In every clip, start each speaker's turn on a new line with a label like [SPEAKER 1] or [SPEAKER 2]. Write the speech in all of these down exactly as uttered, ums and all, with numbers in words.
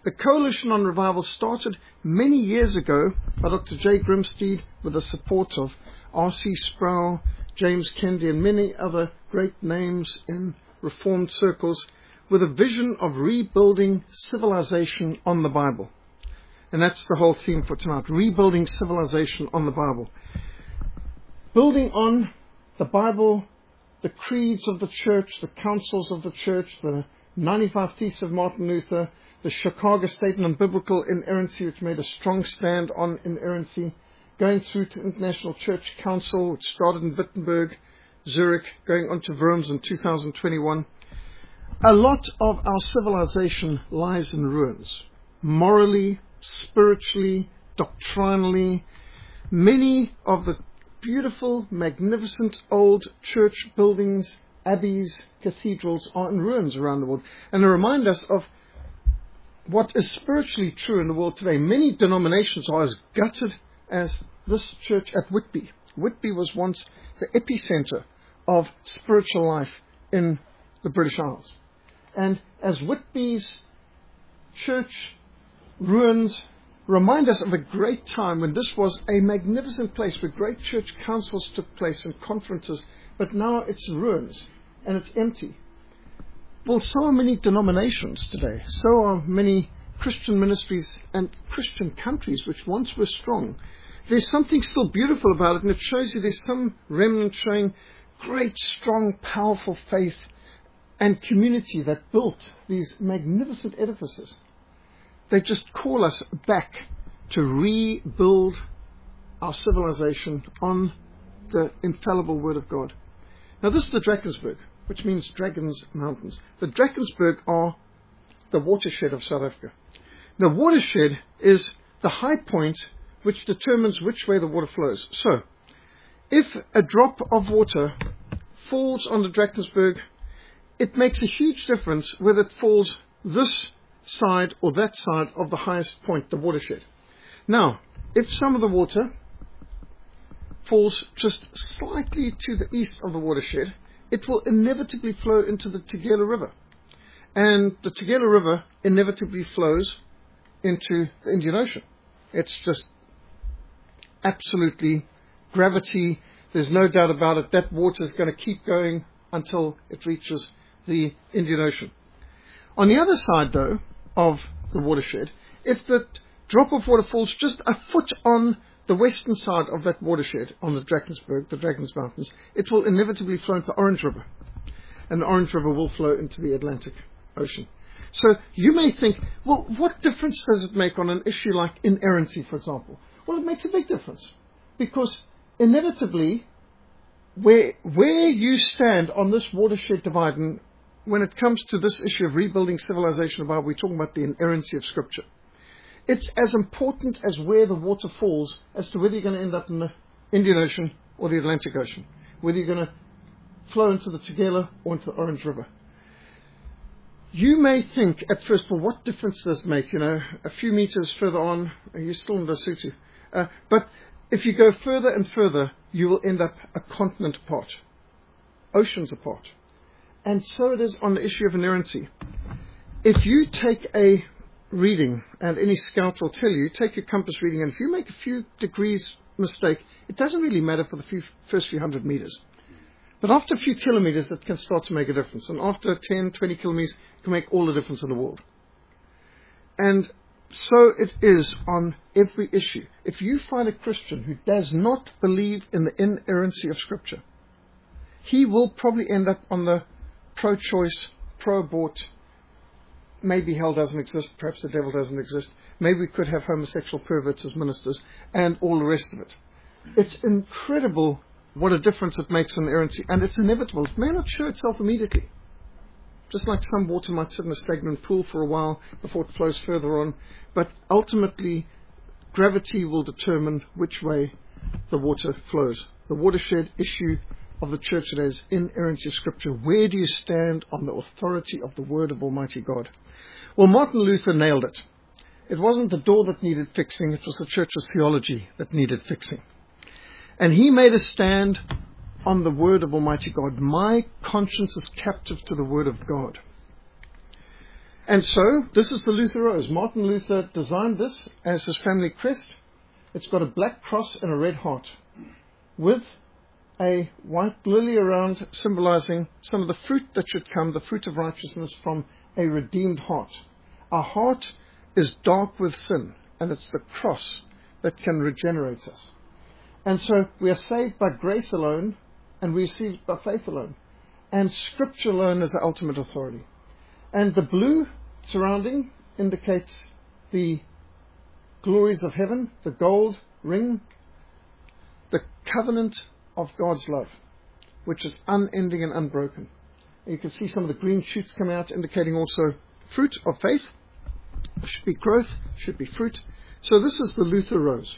[SPEAKER 1] The Coalition on Revival started many years ago by Doctor J. Grimstead with the support of R C Sproul, James Kennedy, and many other great names in Reformed circles, with a vision of rebuilding civilization on the Bible. And that's the whole theme for tonight, rebuilding civilization on the Bible. Building on the Bible, the creeds of the church, the councils of the church, the ninety-five Theses of Martin Luther, the Chicago Statement on Biblical Inerrancy, which made a strong stand on inerrancy, going through to International Church Council, which started in Wittenberg, Zurich, going on to Worms in two thousand twenty-one. A lot of our civilization lies in ruins, morally, spiritually, doctrinally. Many of the beautiful, magnificent old church buildings, abbeys, cathedrals are in ruins around the world. And they remind us of what is spiritually true in the world today. Many denominations are as gutted as this church at Whitby. Whitby was once the epicenter of spiritual life in the British Isles. And as Whitby's church ruins remind us of a great time when this was a magnificent place where great church councils took place and conferences, but now it's ruins and it's empty. Well, so are many denominations today. So are many Christian ministries and Christian countries which once were strong. There's something still beautiful about it, and it shows you there's some remnant showing great, strong, powerful faith and community that built these magnificent edifices. They just call us back to rebuild our civilization on the infallible Word of God. Now, this is the Drakensberg, which means Dragons Mountains. The Drakensberg are the watershed of South Africa. The watershed is the high point which determines which way the water flows. So, if a drop of water falls on the Drakensberg, it makes a huge difference whether it falls this side or that side of the highest point, the watershed. Now, if some of the water falls just slightly to the east of the watershed, it will inevitably flow into the Tugela River. And the Tugela River inevitably flows into the Indian Ocean. It's just absolutely gravity. There's no doubt about it. That water is going to keep going until it reaches the Indian Ocean. On the other side, though, of the watershed, if the drop of water falls just a foot on the western side of that watershed, on the Drakensberg, the Dragons Mountains, it will inevitably flow into the Orange River. And the Orange River will flow into the Atlantic Ocean. So you may think, well, what difference does it make on an issue like inerrancy, for example? Well, it makes a big difference. Because inevitably, where, where you stand on this watershed divide, and when it comes to this issue of rebuilding civilization, about we're talking about the inerrancy of Scripture. It's as important as where the water falls as to whether you're going to end up in the Indian Ocean or the Atlantic Ocean, whether you're going to flow into the Tugela or into the Orange River. You may think at first, well, what difference does it make? You know, a few meters further on, you're still in Lesotho. Uh, but if you go further and further, you will end up a continent apart, oceans apart. And so it is on the issue of inerrancy. If you take a reading, and any scout will tell you, take your compass reading, and if you make a few degrees mistake, it doesn't really matter for the few, first few hundred meters. But after a few kilometers, it can start to make a difference. And after ten, twenty kilometers, it can make all the difference in the world. And so it is on every issue. If you find a Christian who does not believe in the inerrancy of Scripture, he will probably end up on the pro-choice, pro-abort, maybe hell doesn't exist, perhaps the devil doesn't exist, maybe we could have homosexual perverts as ministers, and all the rest of it. It's incredible what a difference it makes in inerrancy, and it's inevitable. It may not show itself immediately. Just like some water might sit in a stagnant pool for a while before it flows further on, but ultimately gravity will determine which way the water flows. The watershed issue of the church today is inerrancy of Scripture. Where do you stand on the authority of the Word of Almighty God? Well, Martin Luther nailed it. It wasn't the door that needed fixing, it was the church's theology that needed fixing. And he made a stand on the Word of Almighty God. My conscience is captive to the Word of God. And so, this is the Luther Rose. Martin Luther designed this as his family crest. It's got a black cross and a red heart, with a white lily around, symbolizing some of the fruit that should come, the fruit of righteousness from a redeemed heart. Our heart is dark with sin, and it's the cross that can regenerate us. And so we are saved by grace alone, and we receive it by faith alone. And Scripture alone is the ultimate authority. And the blue surrounding indicates the glories of heaven, the gold ring, the covenant of God's love, which is unending and unbroken. And you can see some of the green shoots coming out, indicating also fruit of faith. There should be growth, should be fruit. So this is the Luther Rose.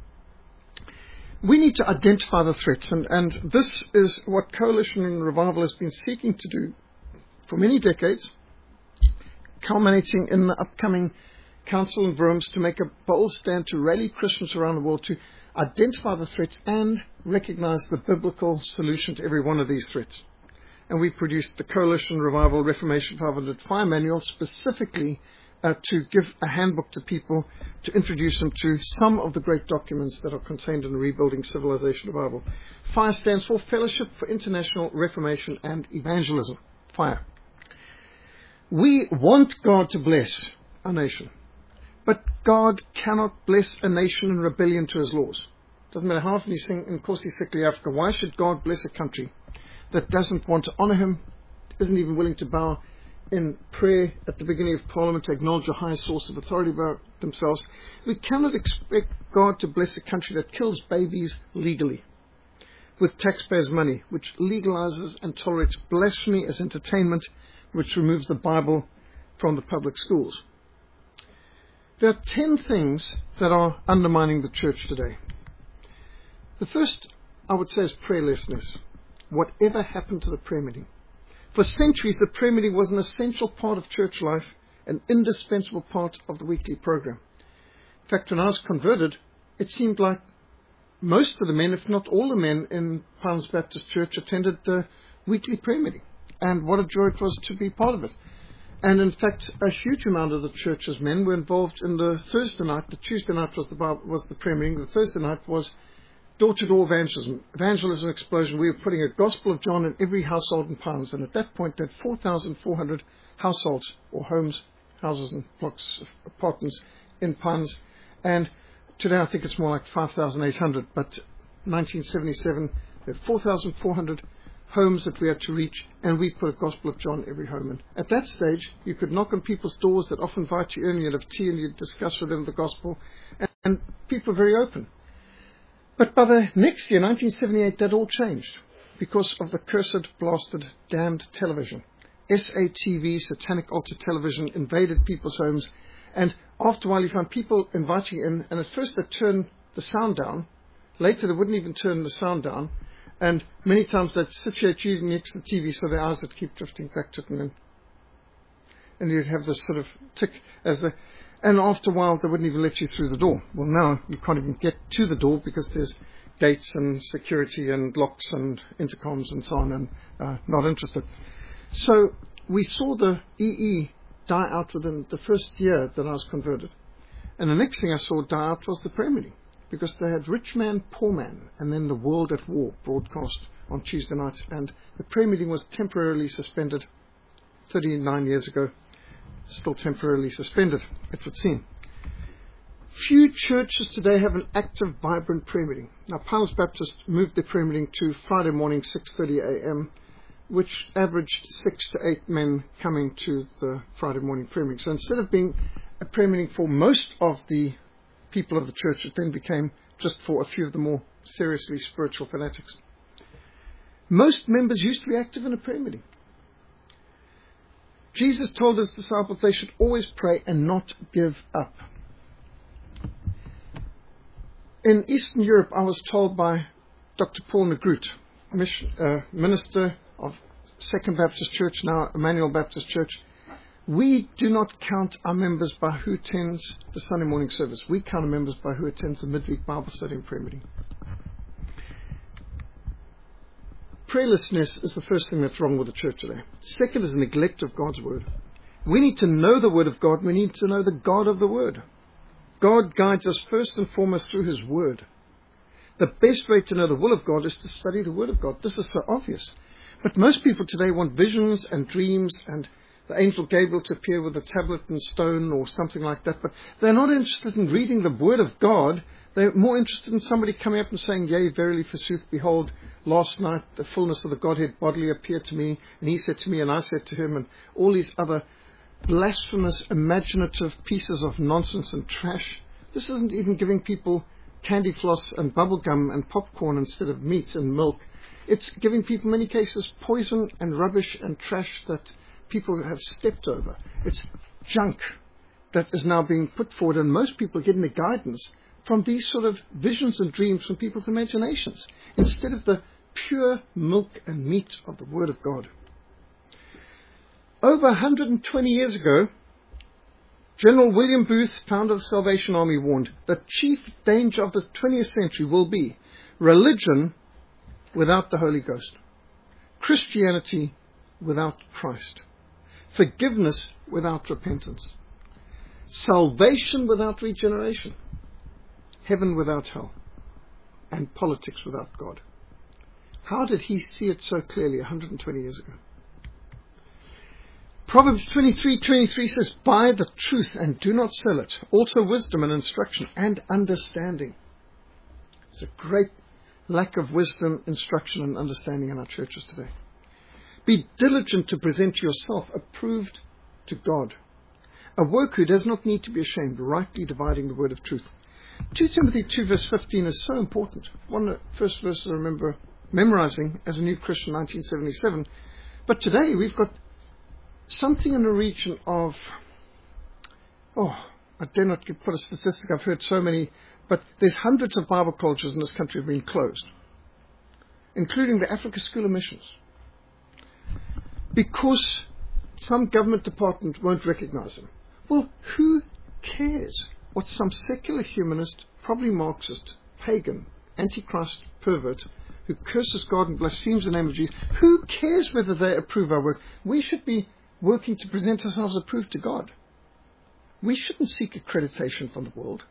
[SPEAKER 1] We need to identify the threats, and, and this is what Coalition and Revival has been seeking to do for many decades, culminating in the upcoming Council in Worms to make a bold stand to rally Christians around the world to identify the threats and recognize the biblical solution to every one of these threats. And we produced the Coalition Revival Reformation five hundred Fire Manual specifically uh, to give a handbook to people, to introduce them to some of the great documents that are contained in the Rebuilding Civilization Revival. FIRE stands for Fellowship for International Reformation and Evangelism. FIRE. We want God to bless our nation, but God cannot bless a nation in rebellion to his laws. Doesn't matter how often you sing in Nkosi Sikhli Africa, why should God bless a country that doesn't want to honor him, isn't even willing to bow in prayer at the beginning of Parliament to acknowledge a higher source of authority about themselves? We cannot expect God to bless a country that kills babies legally with taxpayers' money, which legalizes and tolerates blasphemy as entertainment, which removes the Bible from the public schools. There are ten things that are undermining the church today. The first, I would say, is prayerlessness. Whatever happened to the prayer meeting? For centuries, the prayer meeting was an essential part of church life, an indispensable part of the weekly program. In fact, when I was converted, it seemed like most of the men, if not all the men in Pinelands Baptist Church, attended the weekly prayer meeting. And what a joy it was to be part of it. And in fact, a huge amount of the church's men were involved in the Thursday night. The Tuesday night was the Bible, was the prayer meeting. The Thursday night was door-to-door evangelism, evangelism explosion. We were putting a Gospel of John in every household in Pinelands. And at that point, there were four thousand four hundred households, or homes, houses and blocks, apartments in Pinelands. And today I think it's more like five thousand eight hundred. But nineteen seventy-seven, there were four thousand four hundred homes that we had to reach, and we put a Gospel of John every home. And at that stage, you could knock on people's doors that often invite you in, you'd have tea and you'd discuss with them the Gospel, and, and people were very open. But by the next year, nineteen seventy-eight, that all changed because of the cursed, blasted, damned television. S A T V, Satanic Altar Television, invaded people's homes, and after a while you found people inviting you in, and at first they'd turn the sound down, later they wouldn't even turn the sound down, and many times they'd situate you next to the T V so their eyes would keep drifting back to it, and then and you'd have this sort of tick as the, and after a while they wouldn't even let you through the door. Well, now you can't even get to the door because there's gates and security and locks and intercoms and so on, and uh, not interested. So we saw the E E die out within the first year that I was converted. And the next thing I saw die out was the prayer meeting, because they had Rich Man, Poor Man, and then The World at War broadcast on Tuesday nights, and the prayer meeting was temporarily suspended thirty-nine years ago. Still temporarily suspended, it would seem. Few churches today have an active, vibrant prayer meeting. Now, Pinelands Baptist moved their prayer meeting to Friday morning, six thirty a.m., which averaged six to eight men coming to the Friday morning prayer meeting. So instead of being a prayer meeting for most of the people of the church, it then became just for a few of the more seriously spiritual fanatics. Most members used to be active in a prayer meeting. Jesus told his disciples they should always pray and not give up. In Eastern Europe, I was told by Doctor Paul Negroot, mission, uh, minister of Second Baptist Church, now Emmanuel Baptist Church, we do not count our members by who attends the Sunday morning service. We count our members by who attends the midweek Bible study and prayer meeting. Prayerlessness is the first thing that's wrong with the church today. Second is neglect of God's word. We need to know the Word of God. We need to know the God of the Word. God guides us first and foremost through His Word. The best way to know the will of God is to study the Word of God. This is so obvious. But most people today want visions and dreams and the angel Gabriel to appear with a tablet and stone or something like that. But they're not interested in reading the Word of God. They're more interested in somebody coming up and saying, yea, verily, forsooth, behold, last night the fullness of the Godhead bodily appeared to me, and he said to me, and I said to him, and all these other blasphemous, imaginative pieces of nonsense and trash. This isn't even giving people candy floss and bubble gum and popcorn instead of meat and milk. It's giving people, in many cases, poison and rubbish and trash that people have stepped over. It's junk that is now being put forward, and most people are getting the guidance from these sort of visions and dreams from people's imaginations, instead of the pure milk and meat of the Word of God. Over one hundred twenty years ago, General William Booth, founder of the Salvation Army, warned the chief danger of the twentieth century will be religion without the Holy Ghost, Christianity without Christ, forgiveness without repentance, salvation without regeneration, heaven without hell, and politics without God. How did he see it so clearly one hundred twenty years ago? Proverbs twenty-three twenty-three says, buy the truth and do not sell it. Also wisdom and instruction and understanding. There's a great lack of wisdom, instruction and understanding in our churches today. Be diligent to present yourself approved to God, a work who does not need to be ashamed, rightly dividing the word of truth. Second Timothy two verse fifteen is so important. One of the first verses I remember memorizing as a new Christian in nineteen seventy-seven. But today we've got something in the region of, oh, I dare not put a statistic, I've heard so many, but there's hundreds of Bible colleges in this country have been closed, including the Africa School of Missions, because some government department won't recognize them. Well, who cares what some secular humanist, probably Marxist, pagan, antichrist pervert, who curses God and blasphemes the name of Jesus, who cares whether they approve our work? We should be working to present ourselves approved to God. We shouldn't seek accreditation from the world.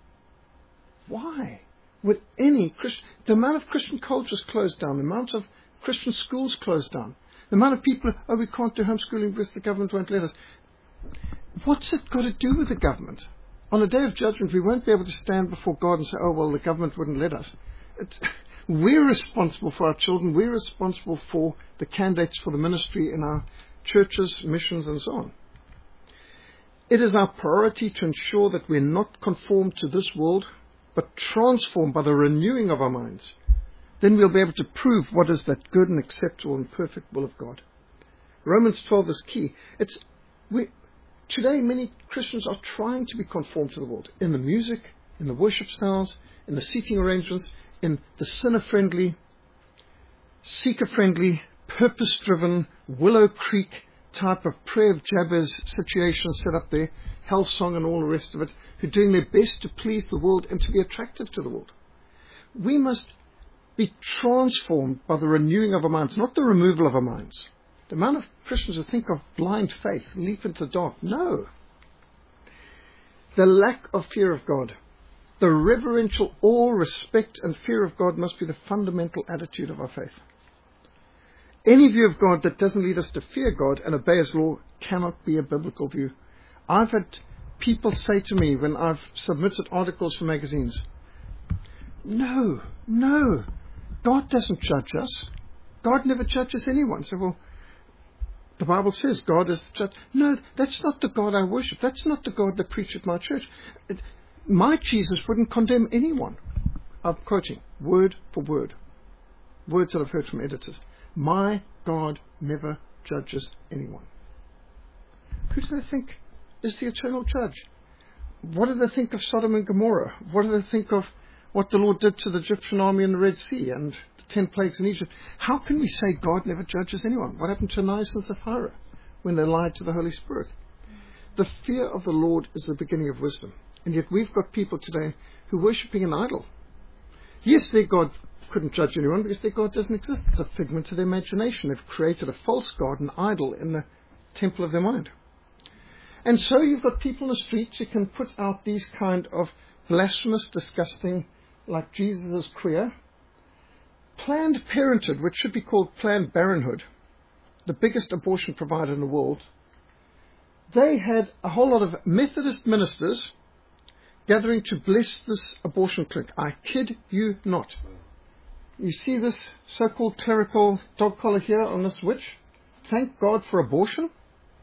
[SPEAKER 1] Why would any Christian, the amount of Christian colleges closed down, the amount of Christian schools closed down, the amount of people, oh, we can't do homeschooling because the government won't let us. What's it got to do with the government? On the day of judgment, we won't be able to stand before God and say, oh, well, the government wouldn't let us. It's, we're responsible for our children. We're responsible for the candidates for the ministry in our churches, missions, and so on. It is our priority to ensure that we're not conformed to this world, but transformed by the renewing of our minds. Then we'll be able to prove what is that good and acceptable and perfect will of God. Romans twelve is key. It's we, today many Christians are trying to be conformed to the world, in the music, in the worship styles, in the seating arrangements, in the sinner-friendly, seeker-friendly, purpose-driven, Willow Creek type of prayer of Jabez situation set up there, Hellsong and all the rest of it, who are doing their best to please the world and to be attractive to the world. We must be transformed by the renewing of our minds, not the removal of our minds. The amount of Christians who think of blind faith, leap into the dark. No. The lack of fear of God, the reverential awe, respect and fear of God must be the fundamental attitude of our faith. Any view of God that doesn't lead us to fear God and obey His law cannot be a biblical view. I've had people say to me when I've submitted articles for magazines, no, no, God doesn't judge us. God never judges anyone. So, well, the Bible says God is the judge. No, that's not the God I worship. That's not the God that preached at my church. It, my Jesus wouldn't condemn anyone. I'm quoting word for word. Words that I've heard from editors. My God never judges anyone. Who do they think is the eternal judge? What do they think of Sodom and Gomorrah? What do they think of what the Lord did to the Egyptian army in the Red Sea and the ten plagues in Egypt? How can we say God never judges anyone? What happened to Ananias and Sapphira when they lied to the Holy Spirit? The fear of the Lord is the beginning of wisdom. And yet we've got people today who are worshipping an idol. Yes, their God couldn't judge anyone because their God doesn't exist. It's a figment of their imagination. They've created a false God, an idol, in the temple of their mind. And so you've got people in the streets who can put out these kind of blasphemous, disgusting, like Jesus is queer. Planned Parenthood, which should be called Planned Parenthood, the biggest abortion provider in the world, they had a whole lot of Methodist ministers gathering to bless this abortion clinic. I kid you not. You see this so-called clerical dog collar here on this witch? Thank God for abortion?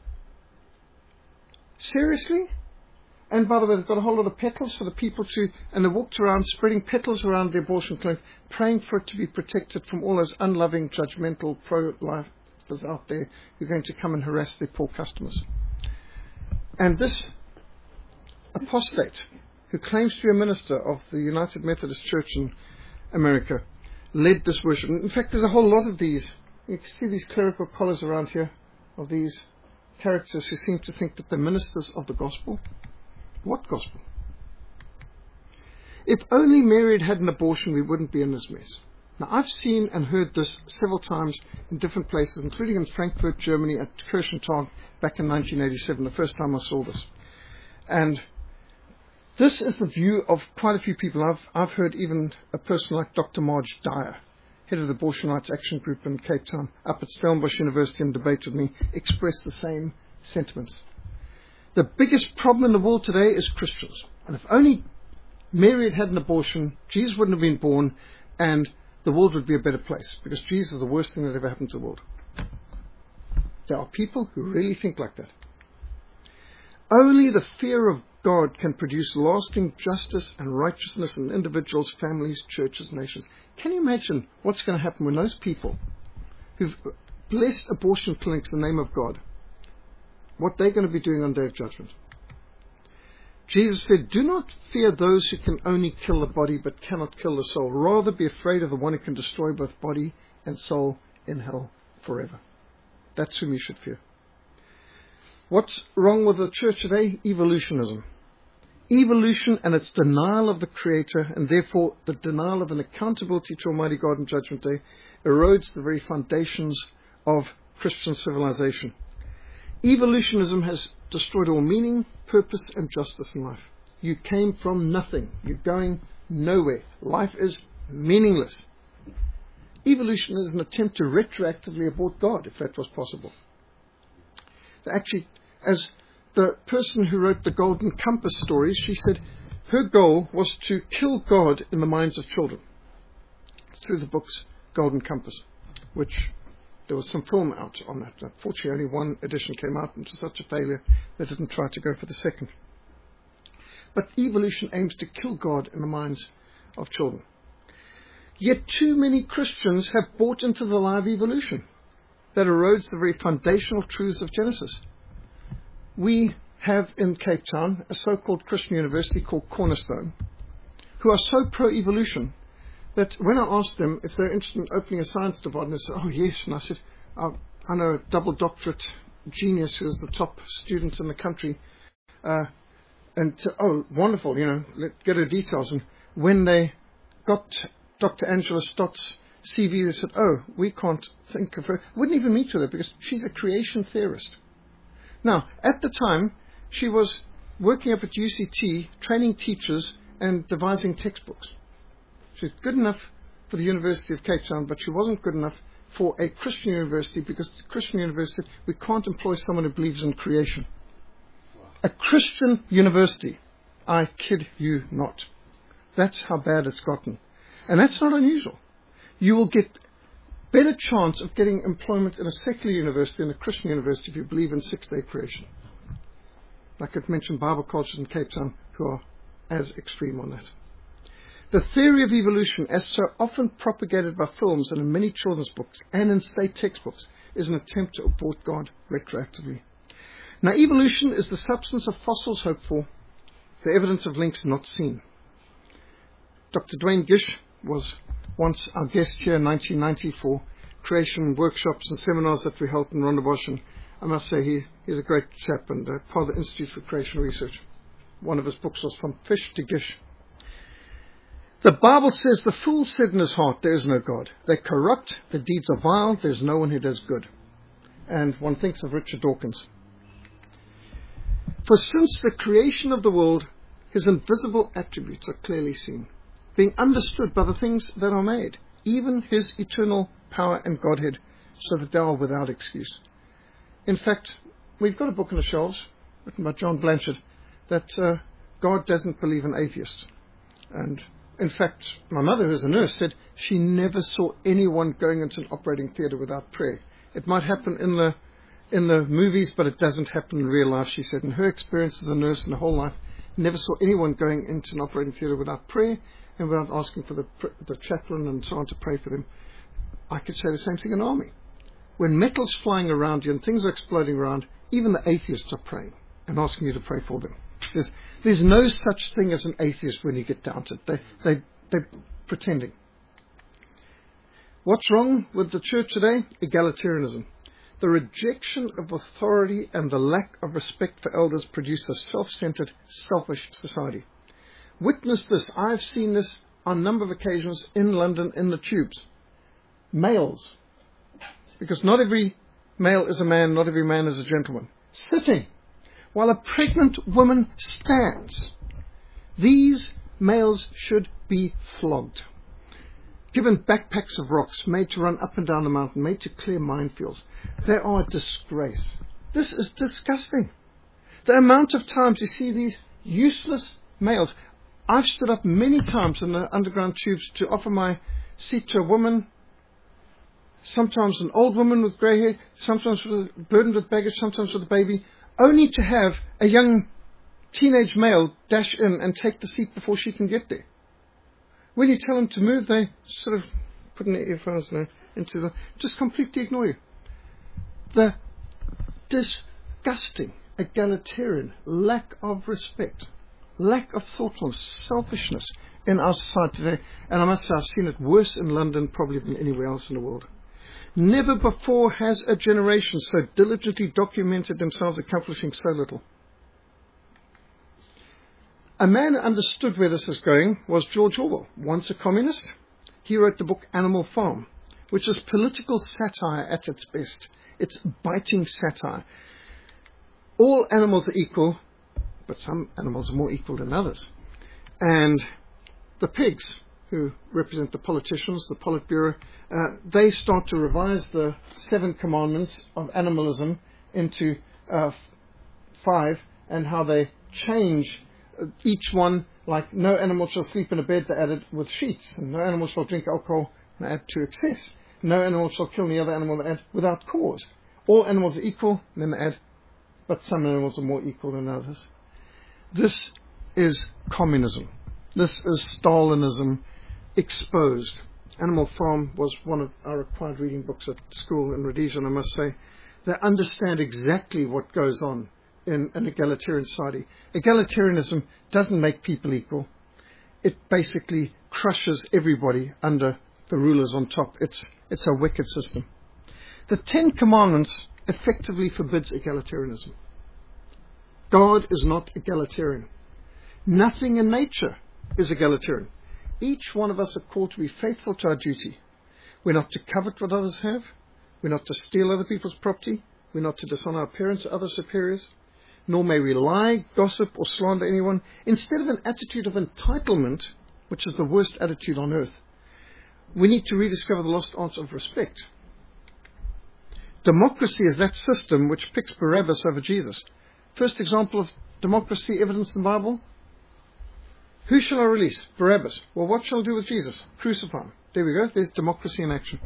[SPEAKER 1] Seriously? And by the way, they've got a whole lot of petals for the people to, and they walked around spreading petals around the abortion clinic, praying for it to be protected from all those unloving, judgmental pro-lifers out there who are going to come and harass their poor customers. And this apostate, who claims to be a minister of the United Methodist Church in America, led this worship. In fact, there's a whole lot of these. You can see these clerical collars around here of these characters who seem to think that they're ministers of the gospel. What gospel? If only Mary had had an abortion, we wouldn't be in this mess. Now, I've seen and heard this several times in different places, including in Frankfurt, Germany, at Kirchentag back in nineteen eighty-seven, the first time I saw this. And this is the view of quite a few people. I've, I've heard even a person like Doctor Marge Dyer, head of the Abortion Rights Action Group in Cape Town, up at Stellenbosch University in debate with me, express the same sentiments. The biggest problem in the world today is Christians. And if only Mary had had an abortion, Jesus wouldn't have been born, and the world would be a better place, because Jesus is the worst thing that ever happened to the world. There are people who really think like that. Only the fear of God can produce lasting justice and righteousness in individuals, families, churches, nations. Can you imagine what's going to happen when those people who've blessed abortion clinics in the name of God, what they're going to be doing on Day of Judgment? Jesus said, do not fear those who can only kill the body but cannot kill the soul. Rather be afraid of the one who can destroy both body and soul in hell forever. That's whom you should fear. What's wrong with the church today? Evolutionism. Evolution and its denial of the Creator, and therefore the denial of an accountability to Almighty God on Judgment Day, erodes the very foundations of Christian civilization. Evolutionism has destroyed all meaning, purpose, and justice in life. You came from nothing. You're going nowhere. Life is meaningless. Evolution is an attempt to retroactively abort God, if that was possible. Actually, as the person who wrote the Golden Compass stories, she said her goal was to kill God in the minds of children through the books Golden Compass, which there was some film out on that. Unfortunately, only one edition came out, and it was such a failure they didn't try to go for the second. But evolution aims to kill God in the minds of children. Yet too many Christians have bought into the lie of evolution that erodes the very foundational truths of Genesis. We have in Cape Town a so-called Christian university called Cornerstone, who are so pro-evolution that when I asked them if they're interested in opening a science department, they said, oh yes. And I said, oh, I know a double doctorate genius who is the top student in the country. Uh, and uh, oh, wonderful, you know, let's get her details. And when they got Doctor Angela Stott's C V, they said, oh, we can't think of her. Wouldn't even meet with her because she's a creation theorist. Now, at the time, she was working up at U C T, training teachers and devising textbooks. She was good enough for the University of Cape Town, but she wasn't good enough for a Christian university, because the Christian university, we can't employ someone who believes in creation. A Christian university, I kid you not. That's how bad it's gotten. And that's not unusual. You will get better chance of getting employment in a secular university than a Christian university if you believe in six-day creation. Like I've mentioned, Bible cultures in Cape Town who are as extreme on that. The theory of evolution, as so often propagated by films and in many children's books and in state textbooks, is an attempt to abort God retroactively. Now, evolution is the substance of fossils hoped for, the evidence of links not seen. Doctor Dwayne Gish was once our guest here in nineteen ninety for creation workshops and seminars that we held in Rondebosch, and I must say he, he's a great chap and uh, part of the Institute for Creation Research. One of his books was From Fish to Gish. The Bible says, the fool said in his heart, there is no God. They're corrupt, their deeds are vile, there's no one who does good. And one thinks of Richard Dawkins. For since the creation of the world, his invisible attributes are clearly seen, being understood by the things that are made, even his eternal power and Godhead, so that they are without excuse. In fact, we've got a book on the shelves, written by John Blanchard, that uh, God doesn't believe in atheists. And in fact, my mother, who's a nurse, said she never saw anyone going into an operating theatre without prayer. It might happen in the in the movies, but it doesn't happen in real life, she said. In her experience as a nurse in her whole life, never saw anyone going into an operating theatre without prayer and without asking for the, the chaplain and so on to pray for them. I could say the same thing in the army. When metal's flying around you and things are exploding around, even the atheists are praying and asking you to pray for them. There's, there's no such thing as an atheist when you get down to it. They, they, they're pretending. What's wrong with the church today? Egalitarianism. The rejection of authority and the lack of respect for elders produce a self-centered, selfish society. Witness this. I've seen this on a number of occasions in London in the tubes. Males, because not every male is a man, not every man is a gentleman, sitting while a pregnant woman stands. These males should be flogged, given backpacks of rocks, made to run up and down the mountain, made to clear minefields. They are a disgrace. This is disgusting. The amount of times you see these useless males. I've stood up many times in the underground tubes to offer my seat to a woman, sometimes an old woman with grey hair, sometimes with, burdened with baggage, sometimes with a baby, only to have a young teenage male dash in and take the seat before she can get there. When you tell them to move, they sort of put in their earphones into the, just completely ignore you. The disgusting, egalitarian, lack of respect, lack of thoughtfulness, selfishness in our society today. And I must say, I've seen it worse in London probably than anywhere else in the world. Never before has a generation so diligently documented themselves accomplishing so little. A man who understood where this is going was George Orwell, once a communist. He wrote the book Animal Farm, which is political satire at its best. It's biting satire. All animals are equal, but some animals are more equal than others. And the pigs, who represent the politicians, the Politburo, uh, they start to revise the seven commandments of animalism into uh, five, and how they change each one, like no animal shall sleep in a bed, they added with sheets, and no animal shall drink alcohol, they add to excess. No animal shall kill any other animal, they add without cause. All animals are equal, and then they add, but some animals are more equal than others. This is communism. This is Stalinism exposed. Animal Farm was one of our required reading books at school in Rhodesia, and I must say, they understand exactly what goes on in an egalitarian society. Egalitarianism doesn't make people equal. It basically crushes everybody under the rulers on top. It's, it's a wicked system. The Ten Commandments effectively forbids egalitarianism. God is not egalitarian. Nothing in nature is egalitarian. Each one of us are called to be faithful to our duty. We're not to covet what others have. We're not to steal other people's property. We're not to dishonor our parents or other superiors. Nor may we lie, gossip, or slander anyone. Instead of an attitude of entitlement, which is the worst attitude on earth, we need to rediscover the lost art of respect. Democracy is that system which picks Barabbas over Jesus. First example of democracy evidenced in the Bible. Who shall I release? Barabbas. Well, what shall I do with Jesus? Crucify him. There we go. There's democracy in action.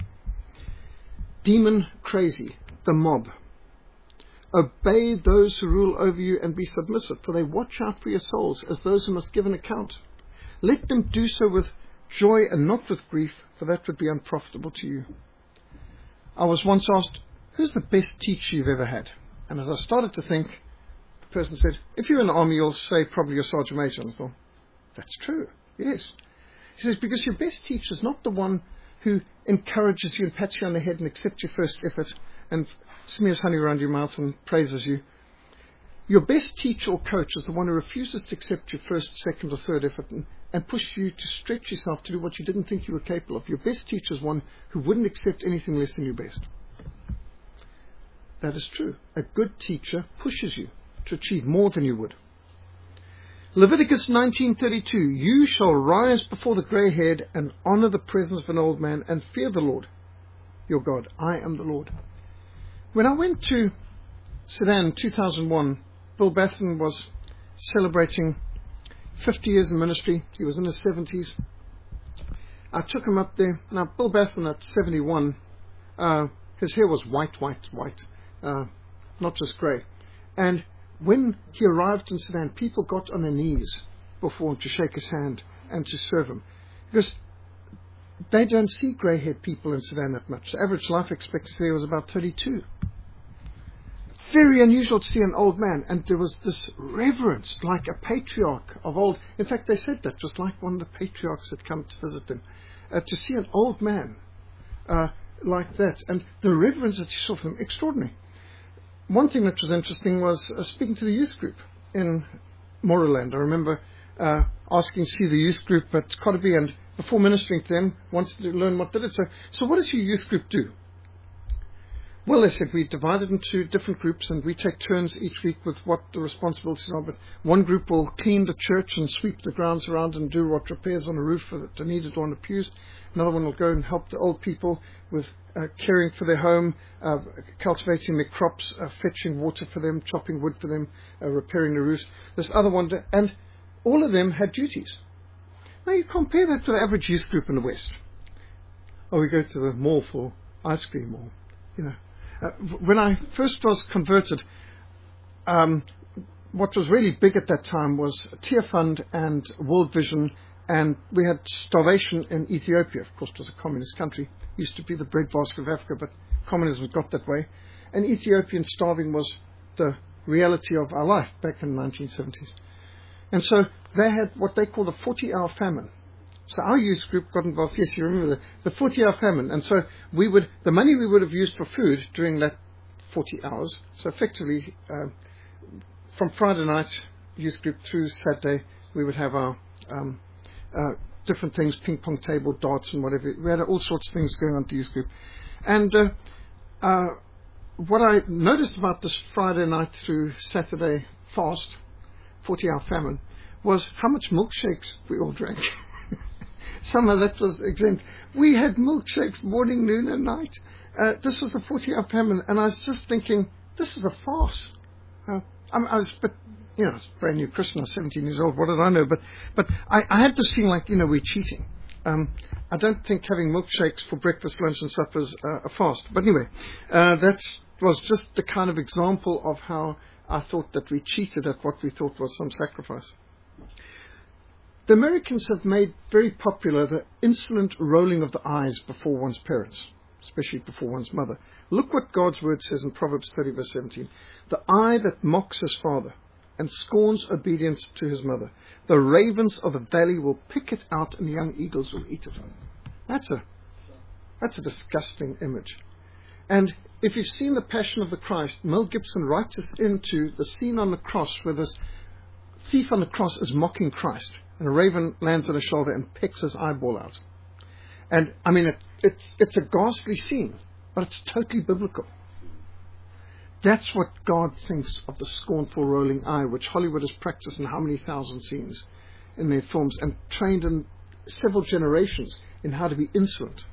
[SPEAKER 1] Demon crazy. The mob. Obey those who rule over you and be submissive, for they watch out for your souls as those who must give an account. Let them do so with joy and not with grief, for that would be unprofitable to you. I was once asked, who's the best teacher you've ever had? And as I started to think, the person said, if you're in the army, you'll say probably your sergeant major. And I thought, that's true, yes. He says, because your best teacher is not the one who encourages you and pats you on the head and accepts your first effort and smears honey around your mouth and praises you. Your best teacher or coach is the one who refuses to accept your first, second, or third effort and, and pushes you to stretch yourself to do what you didn't think you were capable of. Your best teacher is one who wouldn't accept anything less than your best. That is true. A good teacher pushes you to achieve more than you would. Leviticus nineteen thirty-two, you shall rise before the grey-haired and honor the presence of an old man and fear the Lord, your God. I am the Lord. When I went to Sudan in two thousand one, Bill Batten was celebrating fifty years in ministry. He was in his seventies. I took him up there. Now, Bill Batten at seventy-one, uh, his hair was white, white, white, uh, not just grey. And when he arrived in Sudan, people got on their knees before him to shake his hand and to serve him. Because they don't see grey-haired people in Sudan that much. The average life expectancy there was about thirty-two. Very unusual to see an old man. And there was this reverence, like a patriarch of old. In fact, they said that, just like one of the patriarchs had come to visit them. Uh, to see an old man uh, like that. And the reverence that you saw from them, extraordinary. One thing that was interesting was uh, speaking to the youth group in Moreland. I remember uh, asking to see the youth group at Kodabi, and before ministering to them, wanted to learn what did it. So, so what does your youth group do? Well, they said we divided into different groups, and we take turns each week with what the responsibilities are. But one group will clean the church and sweep the grounds around and do what repairs on the roof that are needed or on the pews. Another one will go and help the old people with uh, caring for their home, uh, cultivating their crops, uh, fetching water for them, chopping wood for them, uh, repairing the roofs. This other one, and all of them had duties. Now you compare that to the average youth group in the West. Oh, we go to the mall for ice cream, or, you know. Uh, when I first was converted, um, what was really big at that time was Tear Fund and World Vision, and we had starvation in Ethiopia. Of course, it was a communist country. It used to be the breadbasket of Africa, but communism got that way. And Ethiopian starving was the reality of our life back in the nineteen seventies. And so they had what they called a forty-hour famine. So our youth group got involved. Yes, you remember the, the forty-hour famine. And so we would, the money we would have used for food during that forty hours, so effectively uh, from Friday night youth group through Saturday, we would have our um, uh, different things, ping pong table, darts and whatever. We had all sorts of things going on to youth group. And uh, uh, what I noticed about this Friday night through Saturday fast, forty-hour famine, was how much milkshakes we all drank. Somehow that was exempt. We had milkshakes morning, noon, and night. Uh, this was a forty-hour famine, and I was just thinking, this is a farce. Uh, I, I was, but you know, I was a brand new Christian. I was seventeen years old. What did I know? But, but I, I had this feeling like, you know, we're cheating. Um, I don't think having milkshakes for breakfast, lunch, and supper is uh, a fast. But anyway, uh, that was just the kind of example of how I thought that we cheated at what we thought was some sacrifice. The Americans have made very popular the insolent rolling of the eyes before one's parents, especially before one's mother. Look what God's word says in Proverbs thirty, verse seventeen. The eye that mocks his father and scorns obedience to his mother. The ravens of the valley will pick it out, and the young eagles will eat it. That's a, that's a disgusting image. And if you've seen The Passion of the Christ, Mel Gibson writes us into the scene on the cross where this thief on the cross is mocking Christ. And a raven lands on his shoulder and pecks his eyeball out. And, I mean, it, it's, it's a ghastly scene, but it's totally biblical. That's what God thinks of the scornful rolling eye, which Hollywood has practiced in how many thousand scenes in their films and trained in several generations in how to be insolent.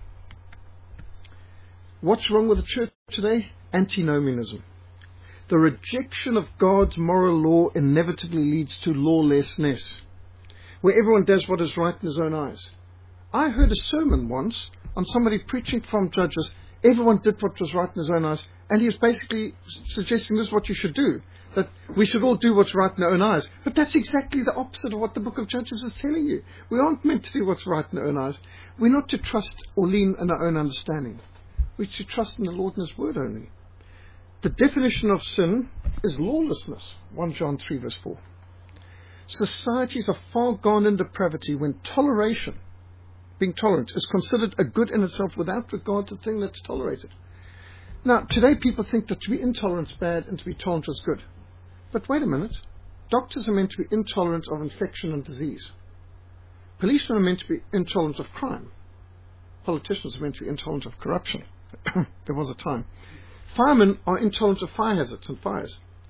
[SPEAKER 1] What's wrong with the church today? Antinomianism. The rejection of God's moral law inevitably leads to lawlessness, where everyone does what is right in his own eyes. I heard a sermon once on somebody preaching from Judges. Everyone did what was right in his own eyes, and he was basically suggesting this is what you should do, that we should all do what's right in our own eyes. But that's exactly the opposite of what the book of Judges is telling you. We aren't meant to do what's right in our own eyes. We're not to trust or lean on our own understanding. We're to trust in the Lord and his word only. The definition of sin is lawlessness, First John three, verse four. Societies are far gone in depravity when toleration, being tolerant, is considered a good in itself without regard to the thing that's tolerated. Now, today people think that to be intolerant is bad and to be tolerant is good. But wait a minute. Doctors are meant to be intolerant of infection and disease. Policemen are meant to be intolerant of crime. Politicians are meant to be intolerant of corruption. There was a time. Firemen are intolerant of fire hazards and fires.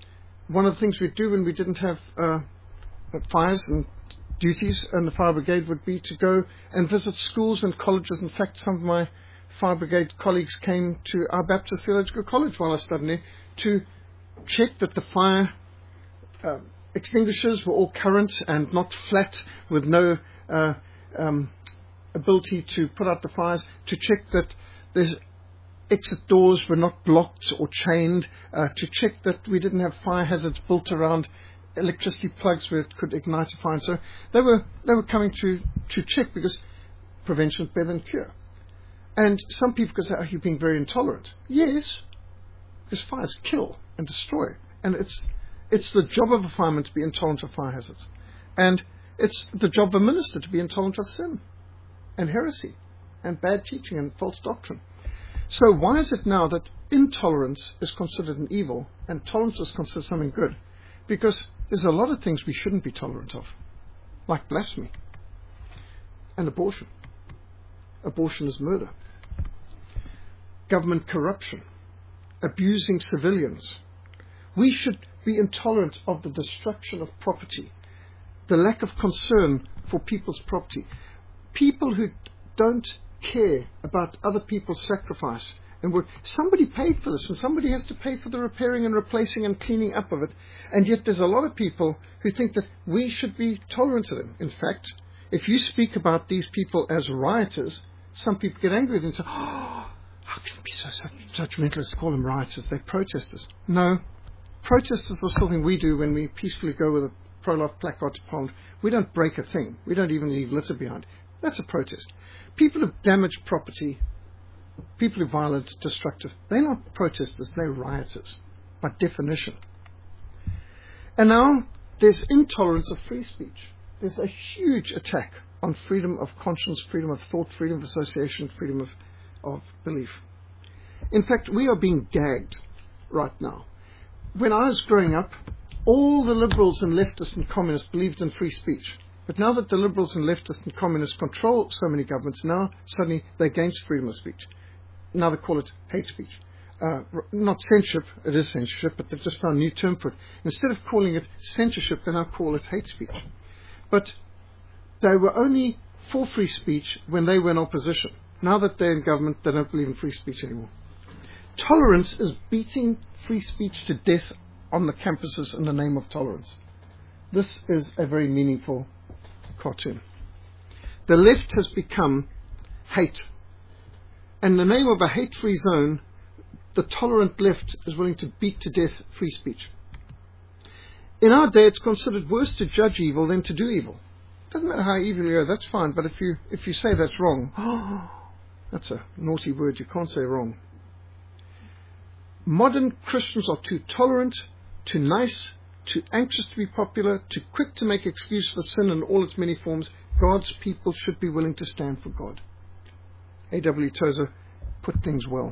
[SPEAKER 1] one of the things we'd do when we didn't have uh, fires and duties and the fire brigade would be to go and visit schools and colleges. In fact, some of my fire brigade colleagues came to our Baptist Theological College while I was studying there to check that the fire uh, extinguishers were all current and not flat with no uh, um, ability to put out the fires, to check that there's exit doors were not blocked or chained, uh, to check that we didn't have fire hazards built around electricity plugs where it could ignite a fire. And so they were they were coming to, to check, because prevention is better than cure. And some people could say, oh, you're being very intolerant. Yes, because fires kill and destroy. And it's it's the job of a fireman to be intolerant of fire hazards. And it's the job of a minister to be intolerant of sin and heresy and bad teaching and false doctrine. So why is it now that intolerance is considered an evil and tolerance is considered something good? Because there's a lot of things we shouldn't be tolerant of, like blasphemy and abortion. Abortion is murder. Government corruption, abusing civilians. We should be intolerant of the destruction of property, the lack of concern for people's property. People who don't care about other people's sacrifice and work. Somebody paid for this, and somebody has to pay for the repairing and replacing and cleaning up of it. And yet there's a lot of people who think that we should be tolerant of them. In fact, if you speak about these people as rioters, some people get angry with them and say, oh, how can you be so such, judgmental to call them rioters? They're protesters. No. Protesters are something we do when we peacefully go with a pro-life placard to Parliament. We don't break a thing. We don't even leave litter behind. That's a protest. People who damage property, people who are violent, destructive, they're not protesters, they're rioters, by definition. And now there's intolerance of free speech. There's a huge attack on freedom of conscience, freedom of thought, freedom of association, freedom of, of belief. In fact, we are being gagged right now. When I was growing up, all the liberals and leftists and communists believed in free speech. But now that the liberals and leftists and communists control so many governments, now suddenly they're against freedom of speech. Now they call it hate speech. Uh, not censorship, it is censorship, but they've just found a new term for it. Instead of calling it censorship, they now call it hate speech. But they were only for free speech when they were in opposition. Now that they're in government, they don't believe in free speech anymore. Tolerance is beating free speech to death on the campuses in the name of tolerance. This is a very meaningful cartoon. The left has become hate. And in the name of a hate-free zone, the tolerant left is willing to beat to death free speech. In our day, it's considered worse to judge evil than to do evil. Doesn't matter how evil you are, that's fine. But if you if you say that's wrong, oh, that's a naughty word. You can't say wrong. Modern Christians are too tolerant, too nice, too anxious to be popular, too quick to make excuse for sin in all its many forms. God's people should be willing to stand for God. A W Tozer put things well.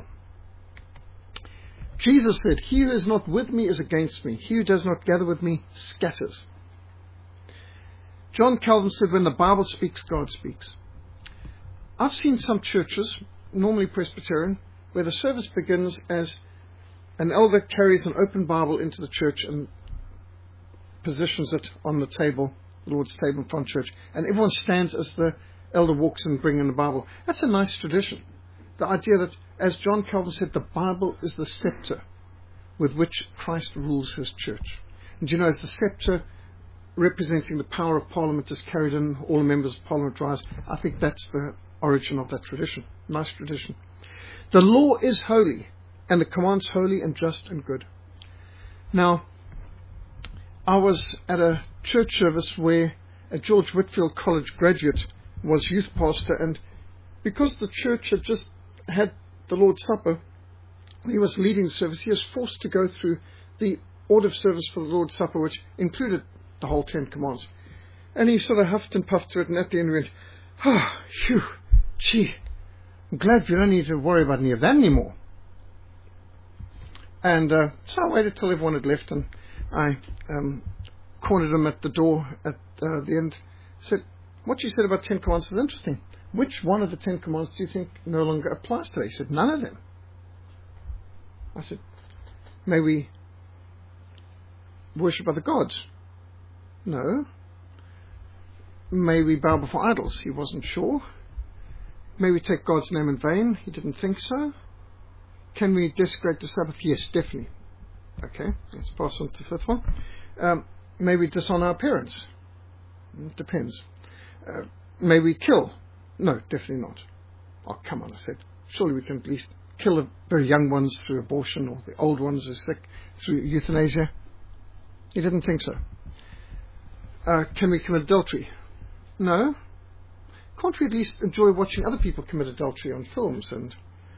[SPEAKER 1] Jesus said, he who is not with me is against me. He who does not gather with me scatters. John Calvin said, when the Bible speaks, God speaks. I've seen some churches, normally Presbyterian, where the service begins as an elder carries an open Bible into the church and positions it on the table, the Lord's table in front of church, and everyone stands as the elder walks in bringing the Bible. That's a nice tradition. The idea that, as John Calvin said, the Bible is the scepter with which Christ rules his church. And you know, as the scepter representing the power of Parliament is carried in, all the members of Parliament rise, I think that's the origin of that tradition. Nice tradition. The law is holy, and the command's holy and just and good. Now, I was at a church service where a George Whitfield College graduate was youth pastor, and because the church had just had the Lord's Supper, he was leading the service. He was forced to go through the order of service for the Lord's Supper, which included the whole Ten Commands. And he sort of huffed and puffed through it, and at the end went, oh, phew, gee, I'm glad you don't need to worry about any of that anymore. And uh, so I waited till everyone had left, and I um, cornered him at the door at uh, the end. Said, what you said about Ten Commands is interesting. Which one of the Ten Commands do you think no longer applies today? He said, none of them. I said, may we worship other gods? No. May we bow before idols? He wasn't sure. May we take God's name in vain? He didn't think so. Can we desecrate the Sabbath? Yes, definitely. Okay, let's pass on to the fifth one. Um, may we dishonor our parents? It depends. Uh, may we kill? No, definitely not. Oh, come on, I said. Surely we can at least kill the very young ones through abortion, or the old ones who are sick through euthanasia. He didn't think so. Uh, can we commit adultery? No. Can't we at least enjoy watching other people commit adultery on films? And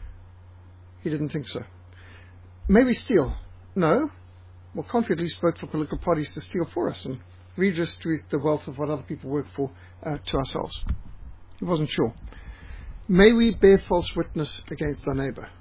[SPEAKER 1] he didn't think so. May we steal? No. Well, can't we at least vote for political parties to steal for us and redistribute the wealth of what other people work for uh, to ourselves? He wasn't sure. May we bear false witness against our neighbour?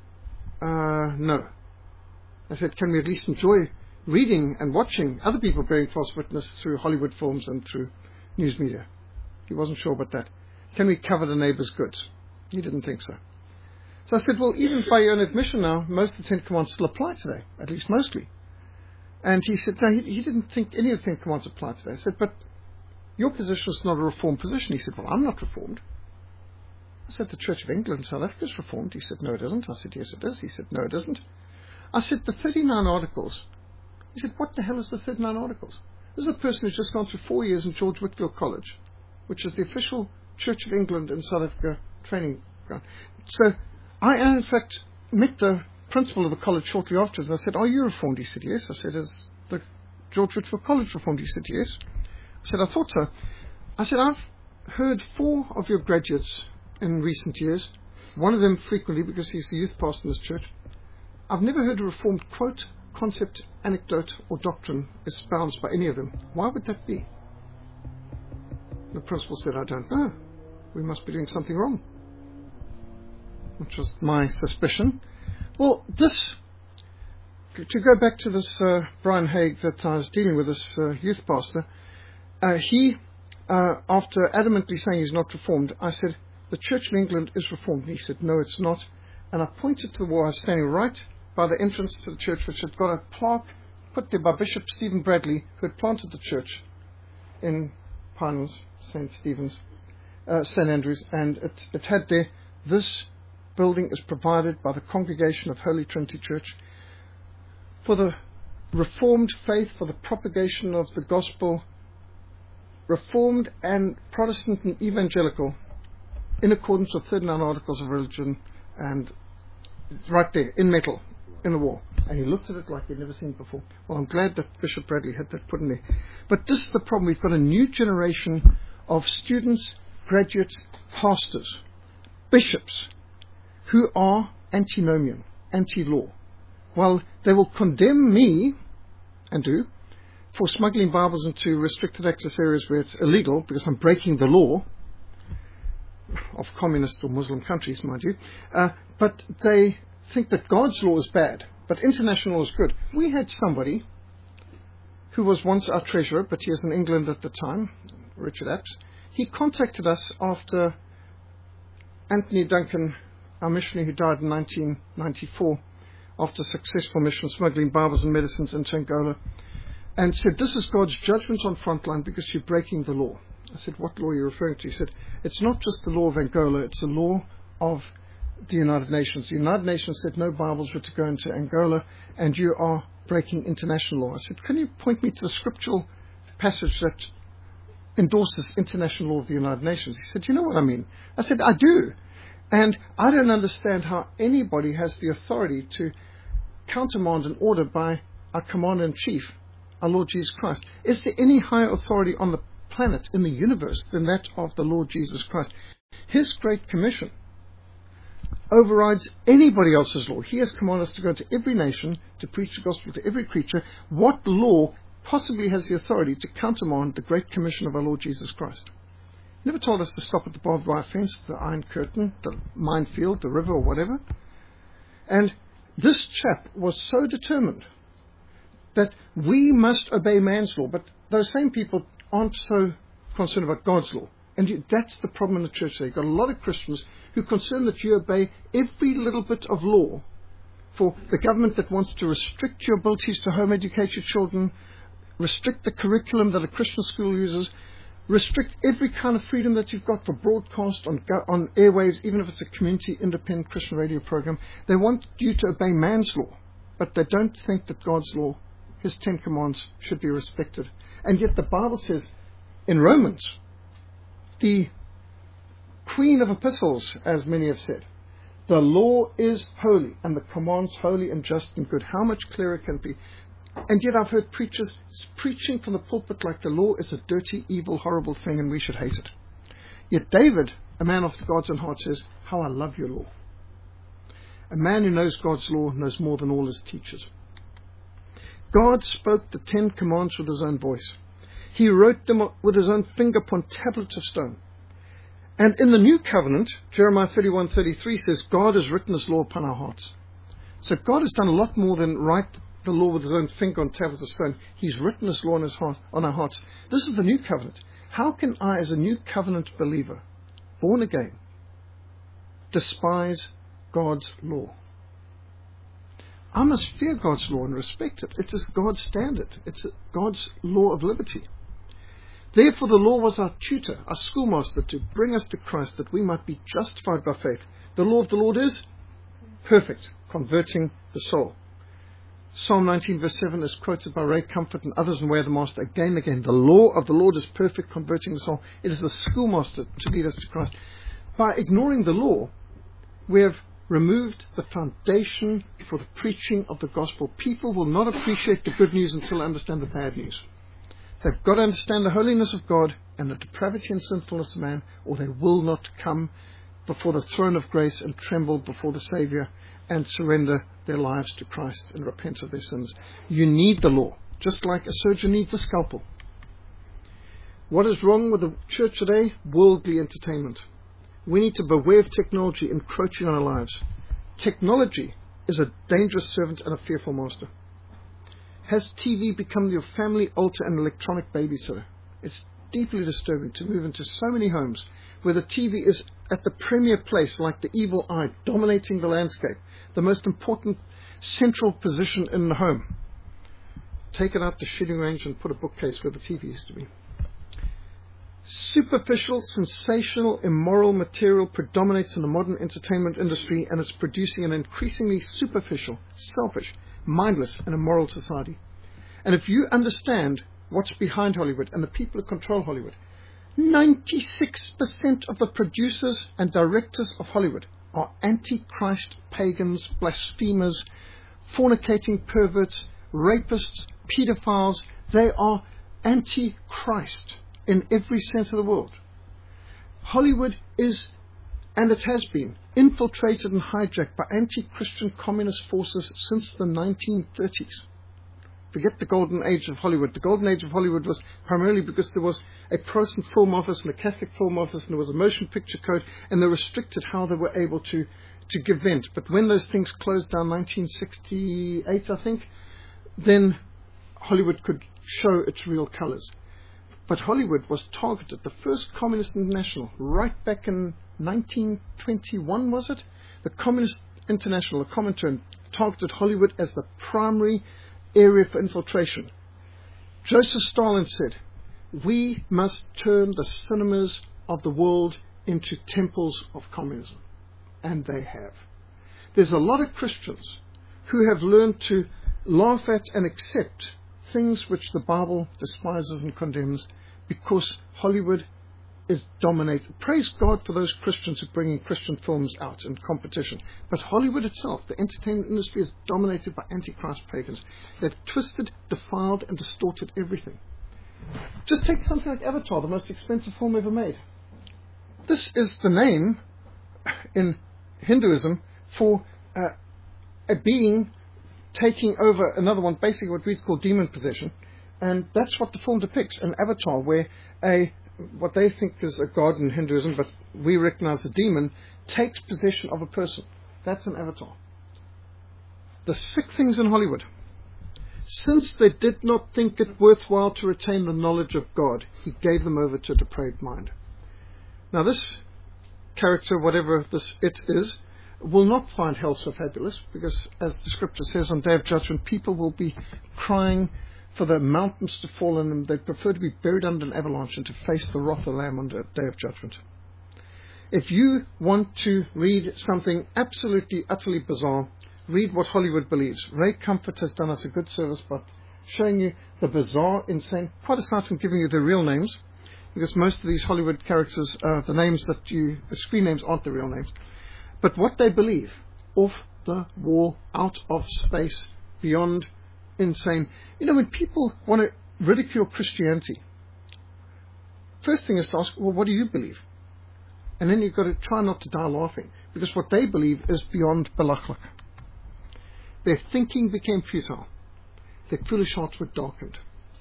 [SPEAKER 1] Uh, no. I said, can we at least enjoy reading and watching other people bearing false witness through Hollywood films and through news media? He wasn't sure about that. Can we cover the neighbour's goods? He didn't think so. So I said, well, even by your own admission now, most of the Ten Commandments still apply today, at least mostly. And he said, no, he, he didn't think any of the Ten Commandments apply today. I said, but your position is not a Reformed position. He said, well, I'm not Reformed. I said, the Church of England in South Africa is Reformed. He said, no, it isn't. I said, yes, it is. He said, no, it isn't. I said, the thirty-nine Articles. He said, what the hell is the thirty-nine Articles? This is a person who's just gone through four years in George Whitfield College, which is the official Church of England in South Africa training ground. So I, in fact, met the principal of the college shortly afterwards, and I said, are you Reformed? He said, yes. I said, is the George Whitfield College Reformed? He said, yes. I said, I thought so. I said, I've heard four of your graduates in recent years, one of them frequently because he's the youth pastor in this church. I've never heard a Reformed quote, concept, anecdote, or doctrine espoused by any of them. Why would that be? The principal said, I don't know. We must be doing something wrong. Which was my suspicion. Well, this, to go back to this uh, Brian Haig that I was dealing with, this uh, youth pastor, uh, he, uh, after adamantly saying he's not Reformed, I said, the Church of England is Reformed. And he said, no, it's not. And I pointed to the wall. I was standing right by the entrance to the church, which had got a plaque put there by Bishop Stephen Bradley, who had planted the church in Pinelands, Saint Stephen's, uh, Saint Andrews, and it, it had there, this building is provided by the Congregation of Holy Trinity Church for the Reformed faith, for the propagation of the gospel, Reformed and Protestant and Evangelical, in accordance with thirty-nine Articles of Religion, and right there, in metal, in the wall. And he looked at it like he'd never seen it before. Well, I'm glad that Bishop Bradley had that put in there. But this is the problem. We've got a new generation of students, graduates, pastors, bishops, who are antinomian, anti-law. Well, they will condemn me, and do, for smuggling Bibles into restricted access areas where it's illegal, because I'm breaking the law of communist or Muslim countries, mind you. Uh, but they think that God's law is bad, but international law is good. We had somebody who was once our treasurer, but he was in England at the time, Richard Apps. He contacted us after Anthony Duncan, our missionary who died in nineteen ninety-four, after successful mission smuggling Bibles and medicines into Angola, and said, this is God's judgment on Frontline because you're breaking the law. I said, what law are you referring to? He said, it's not just the law of Angola, it's the law of the United Nations. The United Nations said no Bibles were to go into Angola, and you are breaking international law. I said, can you point me to the scriptural passage that endorses international law of the United Nations? He said, you know what I mean? I said, I do. And I don't understand how anybody has the authority to countermand an order by our Commander-in-Chief, our Lord Jesus Christ. Is there any higher authority on the planet, in the universe, than that of the Lord Jesus Christ? His Great Commission overrides anybody else's law. He has commanded us to go to every nation, to preach the gospel to every creature. What law possibly has the authority to countermand the Great Commission of our Lord Jesus Christ? He never told us to stop at the barbed wire fence, the iron curtain, the minefield, the river, or whatever. And this chap was so determined that we must obey man's law, but those same people aren't so concerned about God's law. And you, that's the problem in the church today. You've got a lot of Christians who are concerned that you obey every little bit of law for the government that wants to restrict your abilities to home educate your children, restrict the curriculum that a Christian school uses, restrict every kind of freedom that you've got for broadcast on go- on airwaves, even if it's a community independent Christian radio program. They want you to obey man's law, but they don't think that God's law, his Ten Commandments, should be respected. And yet the Bible says in Romans, the queen of epistles, as many have said, the law is holy and the commands holy and just and good. How much clearer can it be? And yet I've heard preachers preaching from the pulpit like the law is a dirty, evil, horrible thing and we should hate it. Yet David, a man after God's own heart, says, how I love your law. A man who knows God's law knows more than all his teachers. God spoke the Ten Commandments with his own voice. He wrote them with his own finger upon tablets of stone. And in the New Covenant, Jeremiah thirty-one thirty-three says, God has written his law upon our hearts. So God has done a lot more than write the law with his own finger on tablets of stone. He's written his law on, his heart, on our hearts. This is the New Covenant. How can I, as a New Covenant believer, born again, despise God's law? I must fear God's law and respect it. It is God's standard. It's God's law of liberty. Therefore the law was our tutor, our schoolmaster, to bring us to Christ, that we might be justified by faith. The law of the Lord is perfect, converting the soul. Psalm nineteen verse seven is quoted by Ray Comfort and others in Way of the Master again and again. The law of the Lord is perfect, converting the soul. It is the schoolmaster to lead us to Christ. By ignoring the law, we have removed the foundation for the preaching of the gospel. People will not appreciate the good news until they understand the bad news. They've got to understand the holiness of God and the depravity and sinfulness of man, or they will not come before the throne of grace and tremble before the Savior and surrender their lives to Christ and repent of their sins. You need the law, just like a surgeon needs a scalpel. What is wrong with the church today? Worldly entertainment. We need to beware of technology encroaching on our lives. Technology is a dangerous servant and a fearful master. Has T V become your family altar and electronic babysitter? It's deeply disturbing to move into so many homes where the T V is at the premier place, like the evil eye, dominating the landscape, the most important central position in the home. Take it out the shooting range and put a bookcase where the T V used to be. Superficial, sensational, immoral material predominates in the modern entertainment industry, and it's producing an increasingly superficial, selfish, mindless and immoral society. And if you understand what's behind Hollywood and the people who control Hollywood, ninety-six percent of the producers and directors of Hollywood are anti-Christ pagans, blasphemers, fornicating perverts, rapists, pedophiles. They are anti-Christ in every sense of the word. Hollywood is, and it has been, infiltrated and hijacked by anti-Christian communist forces since the nineteen thirties. Forget the golden age of Hollywood. The golden age of Hollywood was primarily because there was a Protestant film office and a Catholic film office, and there was a motion picture code, and they restricted how they were able to, to give vent. But when those things closed down, nineteen sixty-eight, I think, then Hollywood could show its real colors. But Hollywood was targeted. The first Communist International, right back in nineteen twenty-one, was it? The Communist International, the Comintern, targeted Hollywood as the primary area for infiltration. Joseph Stalin said, we must turn the cinemas of the world into temples of communism. And they have. There's a lot of Christians who have learned to laugh at and accept things which the Bible despises and condemns, because Hollywood is dominated. Praise God for those Christians who are bringing Christian films out in competition. But Hollywood itself, the entertainment industry, is dominated by antichrist pagans. They've twisted, defiled, and distorted everything. Just take something like Avatar, the most expensive film ever made. This is the name in Hinduism for uh, a being taking over another one, basically what we'd call demon possession. And that's what the film depicts, an avatar where a what they think is a god in Hinduism, but we recognize a demon, takes possession of a person. That's an avatar. The sick things in Hollywood. Since they did not think it worthwhile to retain the knowledge of God, he gave them over to a depraved mind. Now this character, whatever this it is, will not find hell so fabulous, because as the scripture says, on Day of Judgment, people will be crying for the mountains to fall on them. They'd prefer to be buried under an avalanche and to face the wrath of the Lamb on the day of judgment. If you want to read something absolutely, utterly bizarre, read what Hollywood believes. Ray Comfort has done us a good service by showing you the bizarre, insane, quite aside from giving you the real names, because most of these Hollywood characters, uh, the names that you, the screen names aren't the real names, but what they believe, off the wall, out of space, beyond insane. You know, when people want to ridicule Christianity, first thing is to ask, well, what do you believe? And then you've got to try not to die laughing, because what they believe is beyond balachlik. Their thinking became futile. Their foolish hearts were darkened.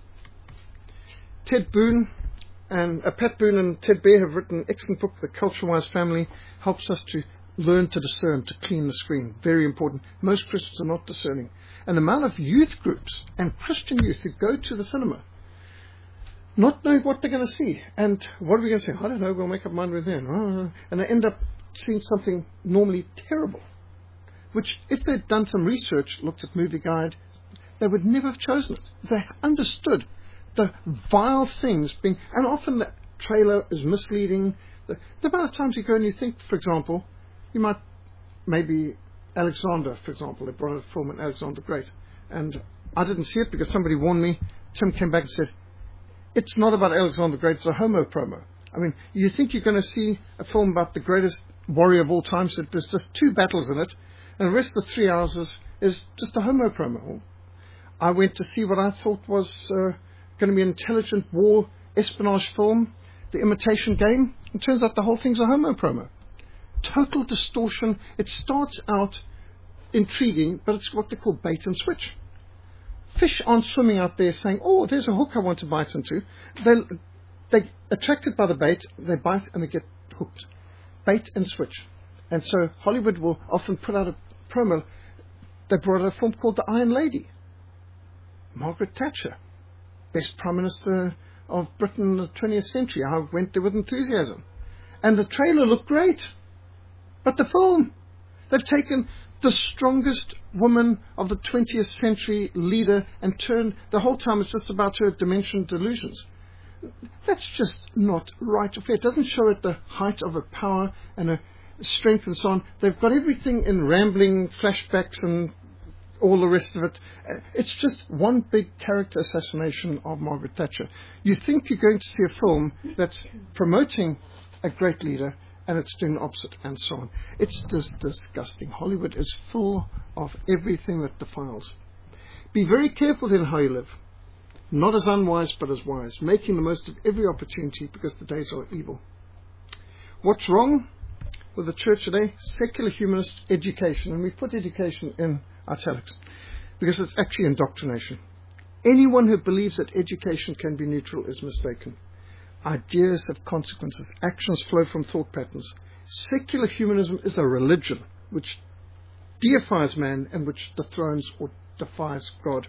[SPEAKER 1] Ted Boone and uh, Pat Boone and Ted Bear have written an excellent book, The Culture-Wise Family, helps us to learn to discern, to clean the screen. Very important. Most Christians are not discerning. And the amount of youth groups and Christian youth who go to the cinema not knowing what they're going to see. And what are we going to say? I don't know, we'll make up mind with them. And they end up seeing something normally terrible, which if they'd done some research, looked at Movie Guide, they would never have chosen it. They understood the vile things being, and often the trailer is misleading. The, the amount of times you go and you think, for example, you might, maybe Alexander, for example, they brought a film in Alexander the Great, and I didn't see it because somebody warned me. Tim came back and said, it's not about Alexander the Great, it's a homo promo. I mean, you think you're going to see a film about the greatest warrior of all time, so there's just two battles in it, and the rest of the three hours is, is just a homo promo. I went to see what I thought was uh, going to be an intelligent war espionage film, The Imitation Game. It turns out the whole thing's a homo promo. Total distortion. It starts out intriguing, but it's what they call bait and switch. Fish aren't swimming out there saying, oh, there's a hook I want to bite into. They, they're attracted by the bait, they bite and they get hooked. Bait and switch. And so Hollywood will often put out a promo. They brought out a film called The Iron Lady. Margaret Thatcher, best Prime Minister of Britain in the twentieth century. I went there with enthusiasm. And the trailer looked great. But the film, they've taken the strongest woman of the twentieth century leader and turned, the whole time it's just about her dimension delusions. That's just not right or fair. It doesn't show at the height of her power and her strength and so on. They've got everything in rambling flashbacks and all the rest of it. It's just one big character assassination of Margaret Thatcher. You think you're going to see a film that's promoting a great leader, and it's doing the opposite, and so on. It's just disgusting. Hollywood is full of everything that defiles. Be very careful in how you live. Not as unwise, but as wise. Making the most of every opportunity, because the days are evil. What's wrong with the church today? Secular humanist education. And we've put education in italics, because it's actually indoctrination. Anyone who believes that education can be neutral is mistaken. Ideas have consequences. Actions flow from thought patterns. Secular humanism is a religion which deifies man and which dethrones or defies God.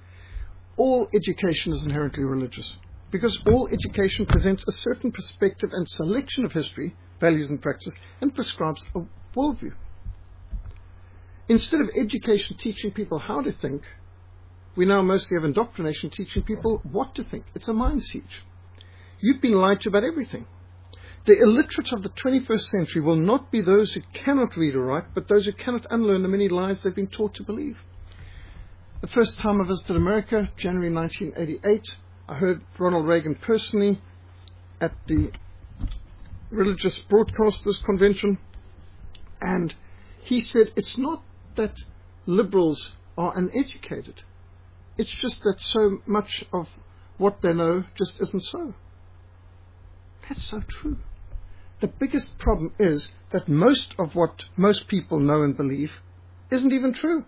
[SPEAKER 1] All education is inherently religious, because all education presents a certain perspective and selection of history, values and practice, and prescribes a worldview. Instead of education teaching people how to think, we now mostly have indoctrination teaching people what to think. It's a mind siege. You've been lied to about everything. The illiterate of the twenty-first century will not be those who cannot read or write, but those who cannot unlearn the many lies they've been taught to believe. The first time I visited America, January nineteen eighty-eight, I heard Ronald Reagan personally at the Religious Broadcasters Convention, and he said it's not that liberals are uneducated. It's just that so much of what they know just isn't so. That's so true. The biggest problem is that most of what most people know and believe isn't even true.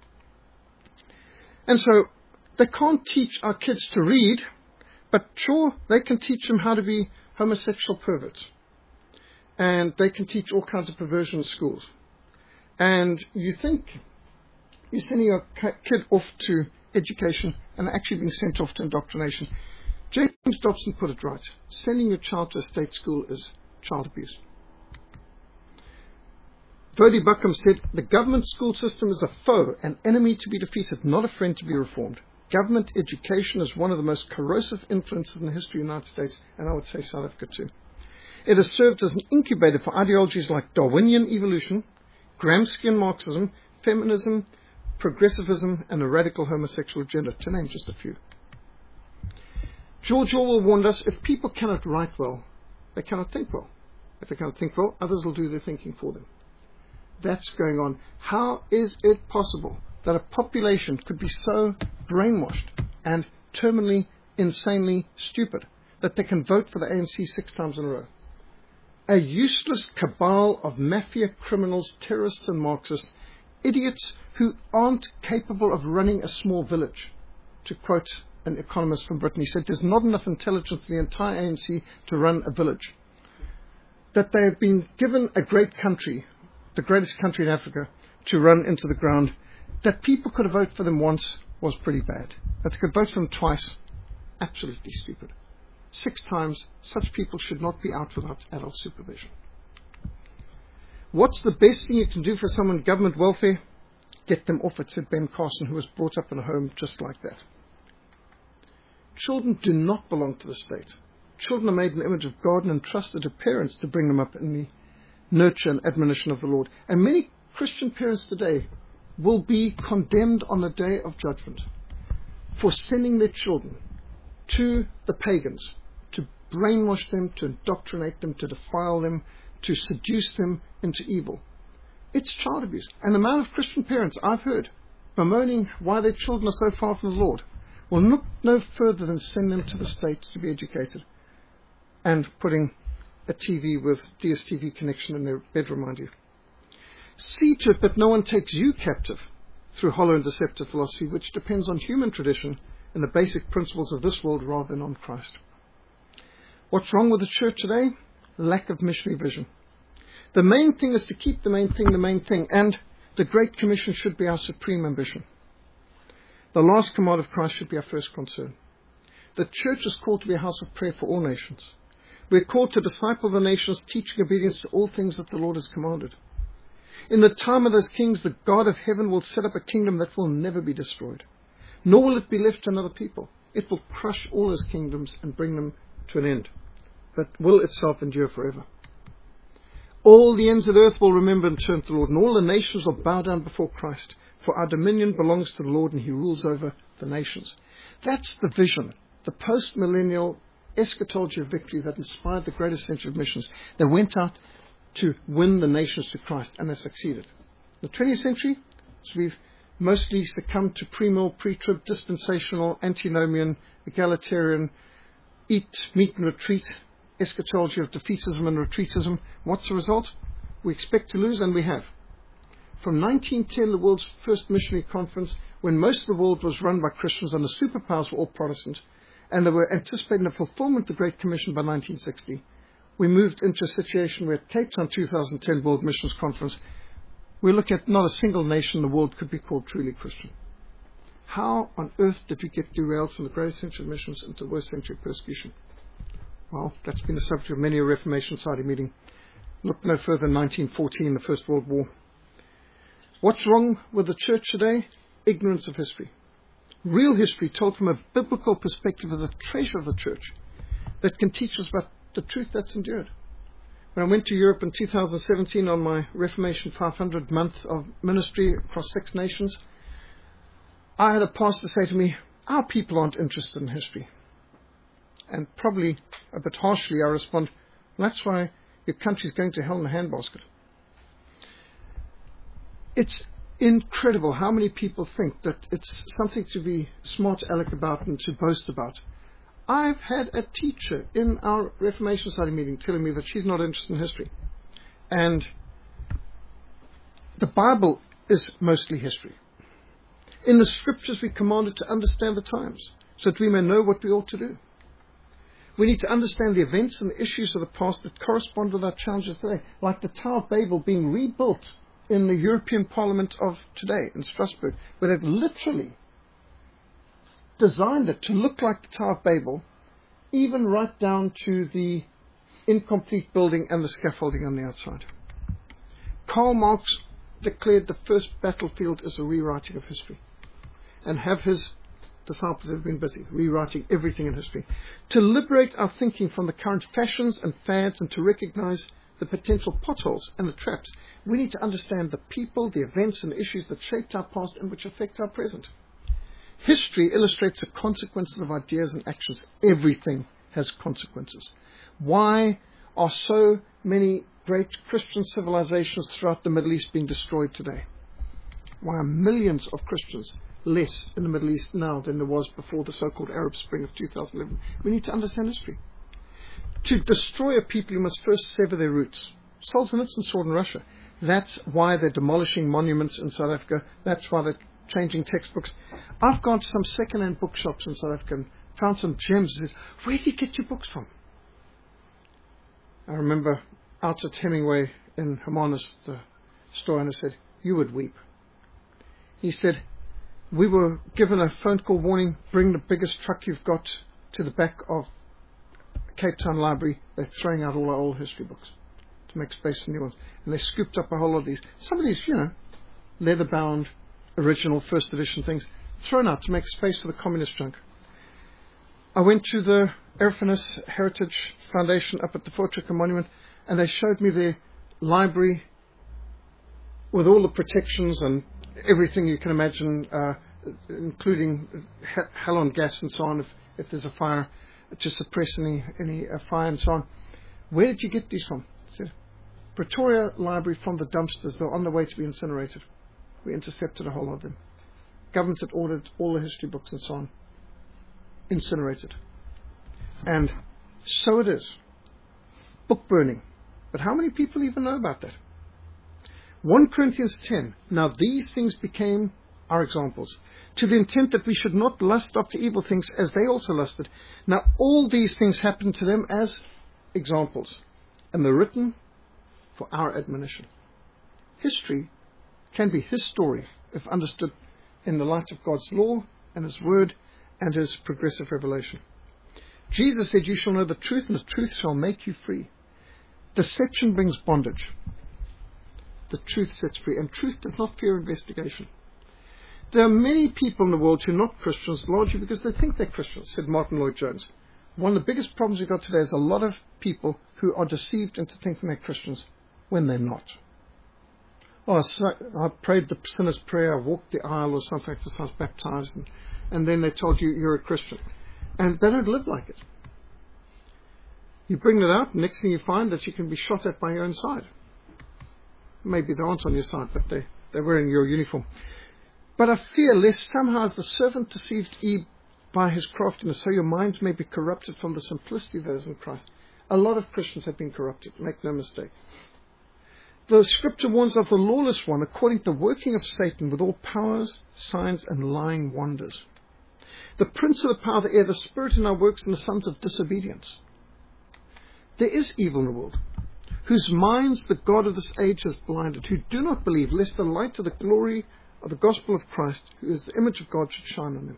[SPEAKER 1] And so they can't teach our kids to read, but sure, they can teach them how to be homosexual perverts. And they can teach all kinds of perversion in schools. And you think you're sending your kid off to education and actually being sent off to indoctrination. James Dobson put it right. Sending your child to a state school is child abuse. Vody Buckham said, the government school system is a foe, an enemy to be defeated, not a friend to be reformed. government education is one of the most corrosive influences in the history of the United States, and I would say South Africa too. It has served as an incubator for ideologies like Darwinian evolution, Gramscian Marxism, feminism, progressivism, and a radical homosexual agenda, to name just a few. George Orwell warned us, if people cannot write well, they cannot think well. If they cannot think well, others will do their thinking for them. That's going on. How is it possible that a population could be so brainwashed and terminally, insanely stupid that they can vote for the A N C six times in a row? A useless cabal of mafia criminals, terrorists and Marxists, idiots who aren't capable of running a small village. To quote an economist from Britain, he said, there's not enough intelligence in the entire A N C to run a village. That they have been given a great country, the greatest country in Africa, to run into the ground. That people could have voted for them once was pretty bad. That they could vote for them twice, absolutely stupid. Six times, such people should not be out without adult supervision. What's the best thing you can do for someone in government welfare? Get them off it, said Ben Carson, who was brought up in a home just like that. Children do not belong to the state. Children are made in the image of God and entrusted to parents to bring them up in the nurture and admonition of the Lord. And many Christian parents today will be condemned on the day of judgment for sending their children to the pagans, to brainwash them, to indoctrinate them, to defile them, to seduce them into evil. It's child abuse. And the amount of Christian parents I've heard bemoaning why their children are so far from the Lord will look no further than send them to the state to be educated and putting a T V with D S T V connection in their bedroom, mind you. See to it that no one takes you captive through hollow and deceptive philosophy, which depends on human tradition and the basic principles of this world rather than on Christ. What's wrong with the church today? Lack of missionary vision. The main thing is to keep the main thing the main thing, and the Great Commission should be our supreme ambition. The last command of Christ should be our first concern. The church is called to be a house of prayer for all nations. We are called to disciple the nations, teaching obedience to all things that the Lord has commanded. In the time of those kings, the God of heaven will set up a kingdom that will never be destroyed, nor will it be left to another people. It will crush all his kingdoms and bring them to an end, but will itself endure forever. All the ends of the earth will remember and turn to the Lord, and all the nations will bow down before Christ, for our dominion belongs to the Lord, and he rules over the nations. That's the vision, the post-millennial eschatology of victory that inspired the greatest century of missions. They went out to win the nations to Christ, and they succeeded. The twentieth century, so we've mostly succumbed to pre-mill, pre-trib, dispensational, antinomian, egalitarian, eat, meet and retreat, eschatology of defeatism and retreatism. What's the result? We expect to lose, and we have. From nineteen ten, the world's first missionary conference, when most of the world was run by Christians and the superpowers were all Protestant, and they were anticipating the fulfillment of the Great Commission by nineteen sixty, we moved into a situation where at Cape Town two thousand ten World Missions Conference, we look at not a single nation in the world could be called truly Christian. How on earth did we get derailed from the greatest century of missions into the worst century of persecution? Well, that's been the subject of many a Reformation Society meeting. Look no further than nineteen fourteen, the First World War. What's wrong with the church today? Ignorance of history. Real history told from a biblical perspective is a treasure of the church that can teach us about the truth that's endured. When I went to Europe in two thousand seventeen on my Reformation five hundred month of ministry across six nations, I had a pastor say to me, our people aren't interested in history. And probably a bit harshly I respond, well, that's why your country's going to hell in a handbasket. It's incredible how many people think that it's something to be smart aleck about and to boast about. I've had a teacher in our Reformation Society meeting telling me that she's not interested in history. And the Bible is mostly history. In the scriptures we commanded to understand the times so that we may know what we ought to do. We need to understand the events and the issues of the past that correspond with our challenges today, like the Tower of Babel being rebuilt in the European Parliament of today in Strasbourg, where they've literally designed it to look like the Tower of Babel, even right down to the incomplete building and the scaffolding on the outside. Karl Marx declared the first battlefield as a rewriting of history, and have his disciples have been busy rewriting everything in history. To liberate our thinking from the current fashions and fads and to recognize the potential potholes and the traps, we need to understand the people, the events and the issues that shaped our past and which affect our present. History illustrates the consequences of ideas and actions. Everything has consequences. Why are so many great Christian civilizations throughout the Middle East being destroyed today? Why are millions of Christians less in the Middle East now than there was before the so-called Arab Spring of two thousand eleven? We need to understand history. To destroy a people, you must first sever their roots. Solzhenitsyn saw it in Russia. That's why they're demolishing monuments in South Africa. That's why they're changing textbooks. I've gone to some second-hand bookshops in South Africa and found some gems. I said, where do you get your books from? I remember out at Hemingway in Hermanus, the store owner said, you would weep. He said, we were given a phone call warning, bring the biggest truck you've got to the back of Cape Town Library. They're throwing out all our old history books to make space for new ones. And they scooped up a whole lot of these. Some of these, you know, leather-bound, original first edition things, thrown out to make space for the communist junk. I went to the Erfenis Heritage Foundation up at the Voortrekker Monument, and they showed me their library with all the protections and everything you can imagine, uh, including halon gas and so on, if, if there's a fire, to suppress any, any uh, fire and so on. Where did you get these from? I said, Pretoria Library from the dumpsters. They're on the way to be incinerated. We intercepted a whole lot of them. Government had ordered all the history books and so on incinerated. And so it is. Book burning. But how many people even know about that? First Corinthians ten. Now these things became our examples, to the intent that we should not lust after evil things as they also lusted. Now all these things happened to them as examples, and they're written for our admonition. History can be His story if understood in the light of God's law and His word and His progressive revelation. Jesus said, you shall know the truth, and the truth shall make you free. Deception brings bondage. The truth sets free, and truth does not fear investigation. There are many people in the world who are not Christians, largely because they think they're Christians, said Martin Lloyd-Jones. One of the biggest problems we've got today is a lot of people who are deceived into thinking they're Christians when they're not. Oh, so I prayed the sinner's prayer, I walked the aisle or something like this, I was baptized, and, and then they told you you're a Christian. And they don't live like it. You bring it out, and next thing you find that you can be shot at by your own side. Maybe they aren't on your side, but they, they're wearing your uniform. But I fear lest somehow as the servant deceived Eve by his craftiness, so your minds may be corrupted from the simplicity that is in Christ. A lot of Christians have been corrupted, make no mistake. The scripture warns of the lawless one, according to the working of Satan with all powers, signs, and lying wonders. The prince of the power of the air, the spirit in our works, and the sons of disobedience. There is evil in the world, whose minds the God of this age has blinded, who do not believe, lest the light of the glory of the gospel of Christ, who is the image of God, should shine on them.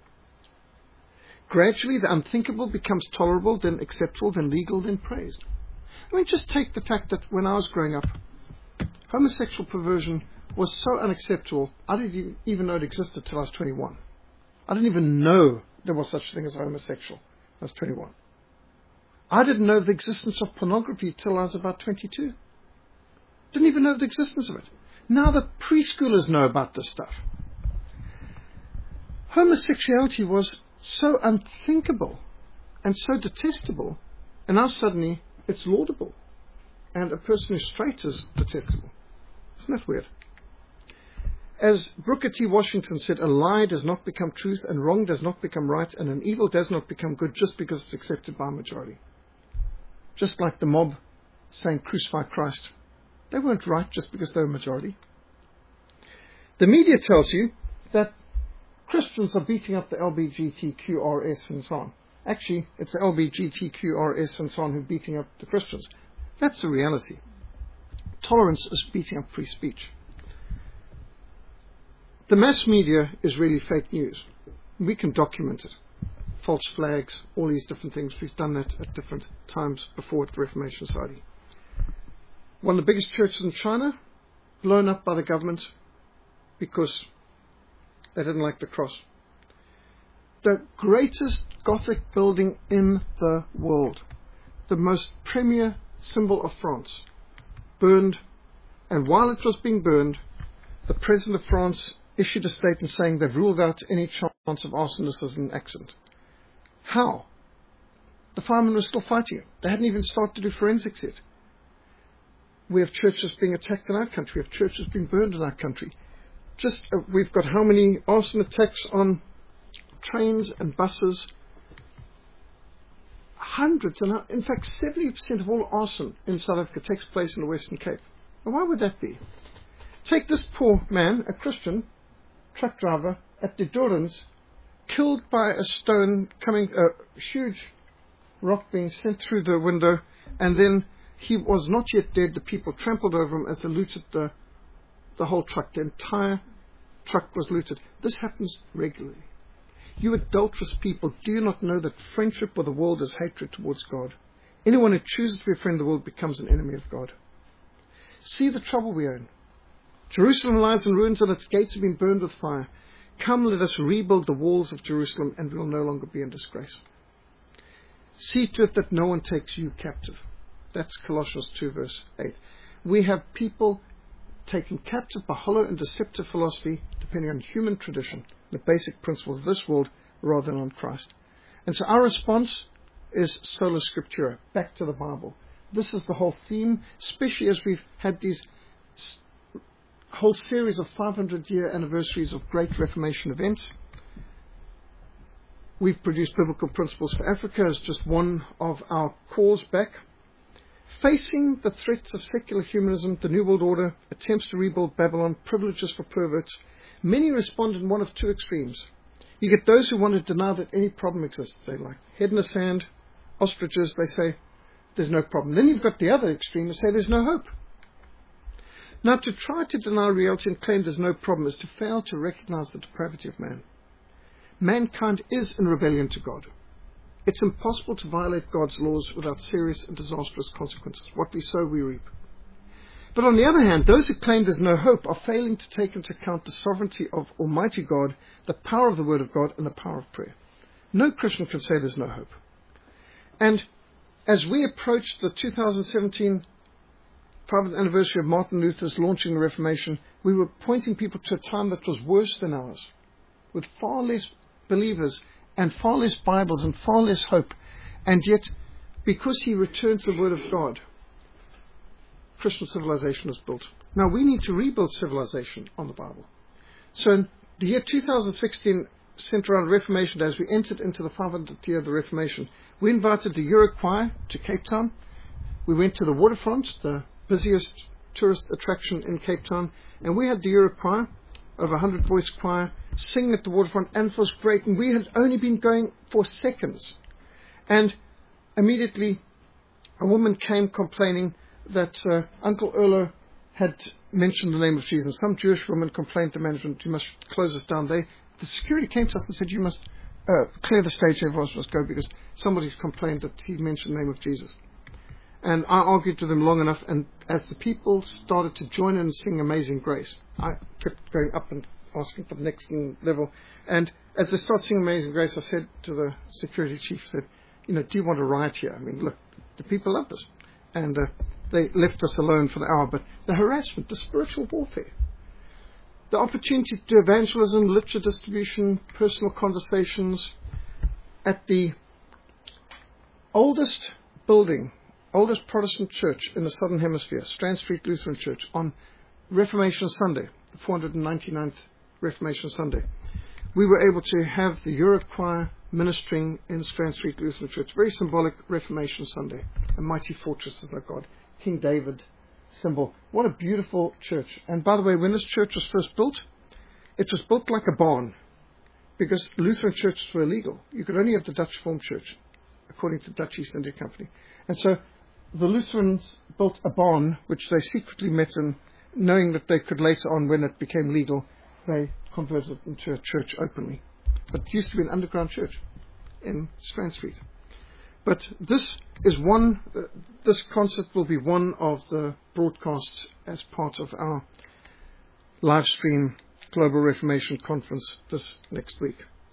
[SPEAKER 1] Gradually, the unthinkable becomes tolerable, then acceptable, then legal, then praised. I mean, just take the fact that when I was growing up, homosexual perversion was so unacceptable, I didn't even know it existed till I was twenty-one. I didn't even know there was such a thing as a homosexual. I was twenty-one. I didn't know the existence of pornography till I was about twenty-two. Didn't even know the existence of it. Now the preschoolers know about this stuff. Homosexuality was so unthinkable and so detestable, and now suddenly it's laudable. And a person who's straight is detestable. Isn't that weird? As Booker T. Washington said, a lie does not become truth, and wrong does not become right, and an evil does not become good just because it's accepted by a majority. Just like the mob saying crucify Christ. They weren't right just because they were a majority. The media tells you that Christians are beating up the L G B T Q R S and so on. Actually, it's the L G B T Q R S and so on who are beating up the Christians. That's the reality. Tolerance is beating up free speech. The mass media is really fake news. We can document it. False flags, all these different things. We've done that at different times before at the Reformation Society. One of the biggest churches in China, blown up by the government because they didn't like the cross. the greatest Gothic building in the world, the most premier symbol of France, burned. And while it was being burned, the President of France issued a statement saying they've ruled out any chance of arsonists as an accident. How? The firemen were still fighting it. They hadn't even started to do forensics yet. We have churches being attacked in our country. We have churches being burned in our country. Just uh, we've got how many arson attacks on trains and buses? Hundreds, and in fact seventy percent of all arson in South Africa takes place in the Western Cape. And why would that be? Take this poor man, a Christian truck driver at the Durans, killed by a stone coming, a huge rock being sent through the window, and then he was not yet dead. The people trampled over him as they looted the, the whole truck. The entire truck was looted. This happens regularly. You adulterous people, do you not know that friendship with the world is hatred towards God? Anyone who chooses to be a friend of the world becomes an enemy of God. See the trouble we are in. Jerusalem lies in ruins and its gates have been burned with fire. Come, let us rebuild the walls of Jerusalem and we will no longer be in disgrace. See to it that no one takes you captive. That's Colossians two verse eight. We have people taken captive by hollow and deceptive philosophy, depending on human tradition, the basic principles of this world, rather than on Christ. And so our response is sola scriptura, back to the Bible. This is the whole theme, especially as we've had these whole series of five hundred year anniversaries of great Reformation events. We've produced Biblical Principles for Africa as just one of our calls back. Facing the threats of secular humanism, the New World Order, attempts to rebuild Babylon, privileges for perverts, many respond in one of two extremes. You get those who want to deny that any problem exists. They like head in the sand, ostriches, they say there's no problem. Then you've got the other extreme who say there's no hope. Now, to try to deny reality and claim there's no problem is to fail to recognize the depravity of man. Mankind is in rebellion to God. It's impossible to violate God's laws without serious and disastrous consequences. What we sow, we reap. But on the other hand, those who claim there's no hope are failing to take into account the sovereignty of Almighty God, the power of the Word of God, and the power of prayer. No Christian can say there's no hope. And as we approach the two thousand seventeen five hundredth anniversary of Martin Luther's launching the Reformation, we were pointing people to a time that was worse than ours, with far less believers and far less Bibles and far less hope. And yet, because he returned to the Word of God, Christian civilization was built. Now we need to rebuild civilization on the Bible. So in the year two thousand sixteen, centered around Reformation Day, as we entered into the five hundredth year of the Reformation, we invited the Euro Choir to Cape Town. We went to the waterfront, the busiest tourist attraction in Cape Town, and we had the Euro Choir, over a hundred voice choir, singing at the waterfront, and it was great. And we had only been going for seconds. And immediately a woman came complaining that uh, Uncle Erlo had mentioned the name of Jesus. Some Jewish woman complained to management, you must close us down. They, the security came to us and said, you must uh, clear the stage, everyone must go, because somebody complained that he mentioned the name of Jesus. And I argued with them long enough, and as the people started to join in and sing Amazing Grace, I kept going up and asking for the next level. And as they started singing Amazing Grace, I said to the security chief, said, you know, do you want to riot here? I mean, look, the people love this. And uh, they left us alone for the hour. But the harassment, the spiritual warfare, the opportunity to do evangelism, literature distribution, personal conversations at the oldest building, oldest Protestant church in the Southern Hemisphere, Strand Street Lutheran Church, on Reformation Sunday, the four hundred ninety-ninth Reformation Sunday. We were able to have the Euro Choir ministering in Strand Street Lutheran Church. Very symbolic Reformation Sunday. A mighty fortress is our God. King David symbol. What a beautiful church. And by the way, when this church was first built, it was built like a barn, because Lutheran churches were illegal. You could only have the Dutch Reformed Church, according to the Dutch East India Company. And so the Lutherans built a barn, which they secretly met in, knowing that they could later on, when it became legal, they converted it into a church openly. But it used to be an underground church in Strand Street. But this is one, uh, this concert will be one of the broadcasts as part of our live stream Global Reformation Conference this next week.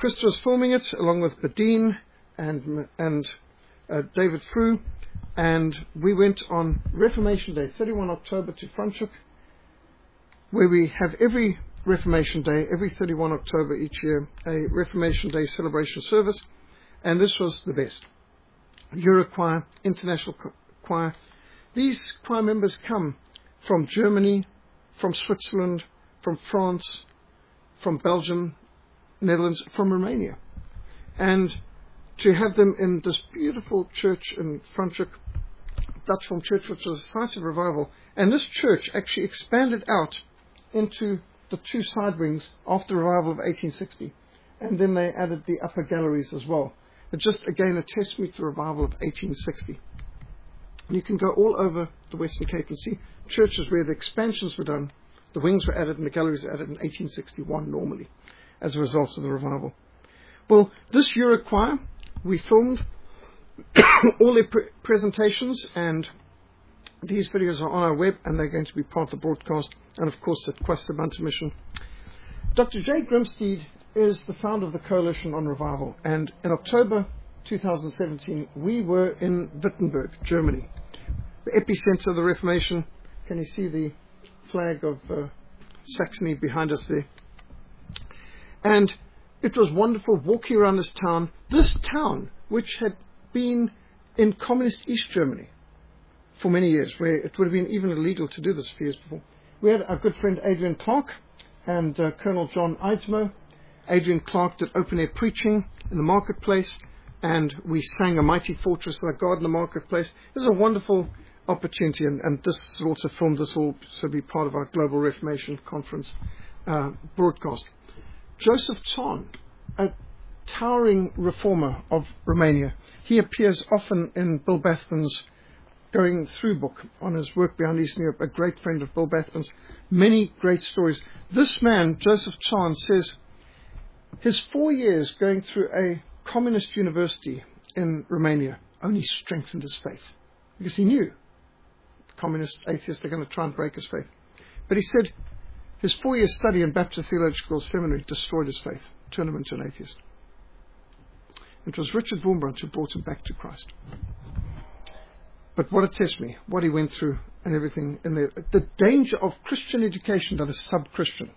[SPEAKER 1] Krista was filming it along with Badine and, and uh, David Frew, and we went on Reformation Day, thirty-first of October, to Franschhoek, where we have every Reformation Day, every thirty-first of October each year, a Reformation Day celebration service, and this was the best. Eurochoir, International Choir. These choir members come from Germany, from Switzerland, from France, from Belgium, Netherlands, from Romania. And to have them in this beautiful church in Franschhoek, Dutch Form Church, which was a site of revival, and this church actually expanded out into the two side wings after the revival of eighteen sixty. And then they added the upper galleries as well. It just, again, attests me to the revival of eighteen sixty. And you can go all over the Western Cape and see churches where the expansions were done, the wings were added and the galleries were added in eighteen sixty-one normally as a result of the revival. Well, this Eurochoir, we filmed all their pre- presentations, and these videos are on our web, and they're going to be part of the broadcast, and of course at Kwasa Bantu Mission. Doctor Jay Grimsteed is the founder of the Coalition on Revival, and in October twenty seventeen we were in Wittenberg, Germany, the epicenter of the Reformation. Can you see the flag of uh, Saxony behind us there? And it was wonderful walking around this town, this town which had been in communist East Germany for many years, where it would have been even illegal to do this a few years before. We had our good friend Adrian Clark and uh, Colonel John Eidsmo. Adrian Clark did open-air preaching in the marketplace, and we sang A Mighty Fortress Thy God in the marketplace. It was a wonderful opportunity, and, and this is also filmed. This will also be part of our Global Reformation Conference uh, broadcast. Joseph Tson, a towering reformer of Romania. He appears often in Bill Bathman's Going Through book on his work behind Eastern Europe, a great friend of Bill Bathman's. Many great stories. This man, Joseph Tson, says his four years going through a communist university in Romania only strengthened his faith, because he knew communist atheists are going to try and break his faith. But he said his four years study in Baptist Theological Seminary destroyed his faith, turned him into an atheist. It was Richard Wurmbrand who brought him back to Christ. But what attests me, what he went through and everything in there, the danger of Christian education that is sub-Christian.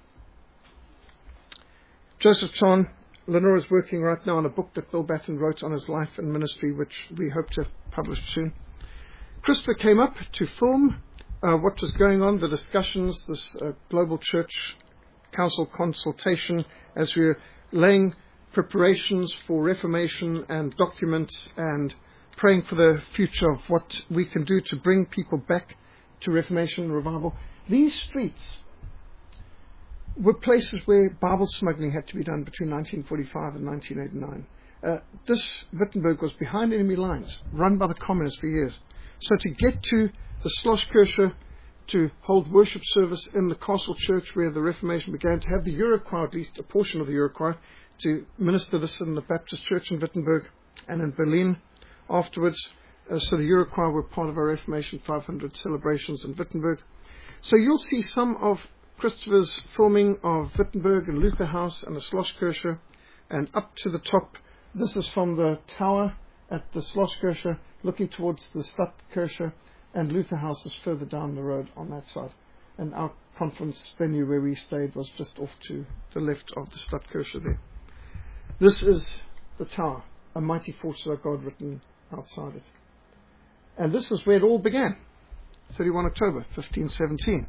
[SPEAKER 1] Joseph Tson, Lenore is working right now on a book that Bill Batten wrote on his life and ministry, which we hope to publish soon. Christopher came up to film uh, what was going on, the discussions, this uh, global church council consultation, as we were laying preparations for Reformation and documents and praying for the future of what we can do to bring people back to Reformation and revival. These streets were places where Bible smuggling had to be done between nineteen forty-five and nineteen eighty-nine. Uh, this Wittenberg was behind enemy lines, run by the communists for years. So to get to the Schlosskirche, to hold worship service in the Castle Church where the Reformation began, to have the Eurochoir, at least a portion of the Eurochoir, to minister this in the Baptist Church in Wittenberg and in Berlin afterwards. Uh, so the Eurochoir were part of our Reformation five hundred celebrations in Wittenberg. So you'll see some of Christopher's filming of Wittenberg and Luther House and the Schlosskirche, and up to the top. This is from the tower at the Schlosskirche, looking towards the Stadtkirche, and Luther House is further down the road on that side. And our conference venue where we stayed was just off to the left of the Stadtkirche there. This is the tower, A Mighty Fortress of God written outside it. And this is where it all began, thirty-first of October, fifteen seventeen.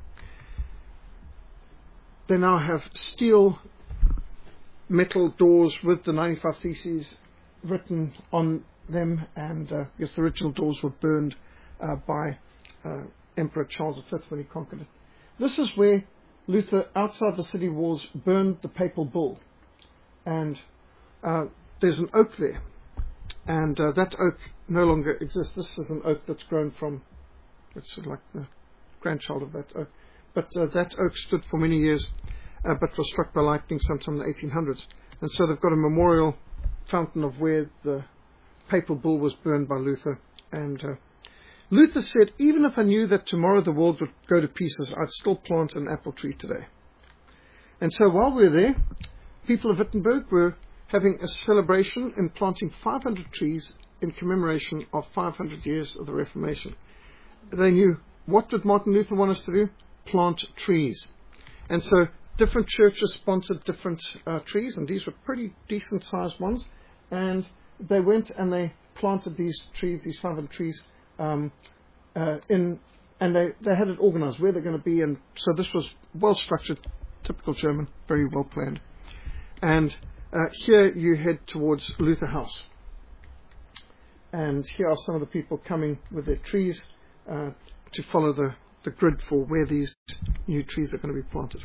[SPEAKER 1] They now have steel metal doors with the ninety-five Theses written on them, and uh, yes, the original doors were burned uh, by uh, Emperor Charles the Fifth when he conquered it. This is where Luther, outside the city walls, burned the papal bull, and uh, there's an oak there, and uh, that oak no longer exists. This is an oak that's grown from, it's sort of like the grandchild of that oak. But uh, that oak stood for many years, uh, but was struck by lightning sometime in the eighteen hundreds. And so they've got a memorial fountain of where the papal bull was burned by Luther. And uh, Luther said, even if I knew that tomorrow the world would go to pieces, I'd still plant an apple tree today. And so while we were there, people of Wittenberg were having a celebration in planting five hundred trees in commemoration of five hundred years of the Reformation. They knew, what did Martin Luther want us to do? Plant trees. And so different churches sponsored different uh, trees, and these were pretty decent sized ones. And they went and they planted these trees, these five hundred trees, um, uh, in, and they, they had it organized where they're going to be. And so this was well structured, typical German, very well planned. And uh, here you head towards Luther House. And here are some of the people coming with their trees uh, to follow the, the grid for where these new trees are going to be planted.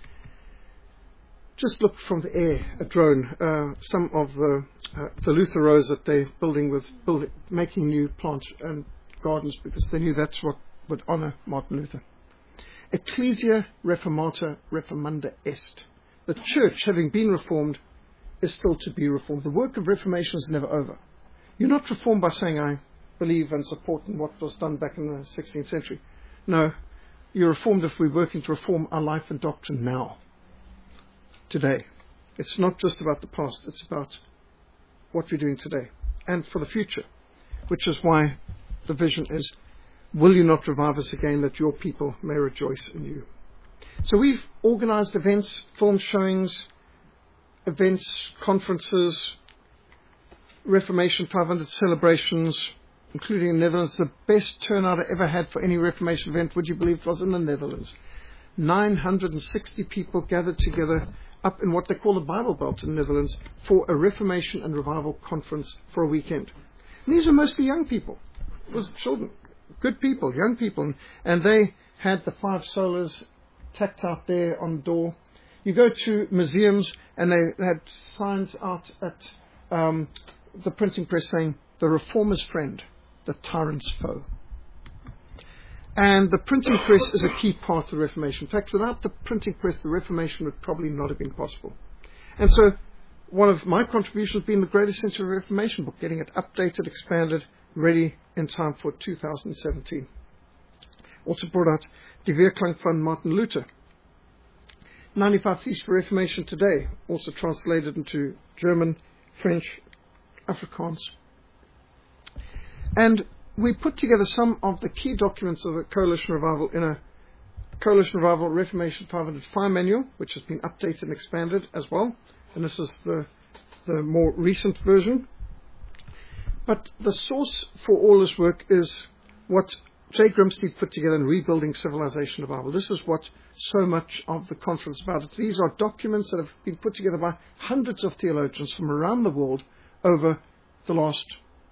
[SPEAKER 1] Just look from the air, a drone, uh, some of the, uh, the Luther rows that they're building with, building, making new plants and gardens, because they knew that's what would honor Martin Luther. Ecclesia Reformata Reformanda Est. The church, having been reformed, is still to be reformed. The work of Reformation is never over. You're not reformed by saying, I believe and support in what was done back in the sixteenth century. No, you're reformed if we're working to reform our life and doctrine now, today. It's not just about the past, it's about what we're doing today and for the future, which is why the vision is, will you not revive us again that your people may rejoice in you? So we've organized events, film showings, events, conferences, Reformation five hundred celebrations, including in the Netherlands. The best turnout I ever had for any Reformation event, would you believe, was in the Netherlands. nine hundred sixty people gathered together up in what they call the Bible Belt in the Netherlands for a Reformation and Revival conference for a weekend. And these were mostly young people. It was children, good people, young people. And they had the five solas tacked out there on the door. You go to museums and they had signs out at um, the printing press saying, the reformer's friend, the tyrant's foe. And the printing press is a key part of the Reformation. In fact, without the printing press, the Reformation would probably not have been possible. And so one of my contributions has been the Great Essential Reformation book, getting it updated, expanded, ready in time for two thousand seventeen. Also brought out Die Weerklank van Martin Luther. ninety-five Theses for Reformation Today, also translated into German, French, Afrikaans. And we put together some of the key documents of the Coalition Revival in a Coalition Revival Reformation five hundred Fire Manual, which has been updated and expanded as well. And this is the, the more recent version. But the source for all this work is what Jay Grimstead put together in Rebuilding Civilization Revival. This is what so much of the conference is about. These are documents that have been put together by hundreds of theologians from around the world over the last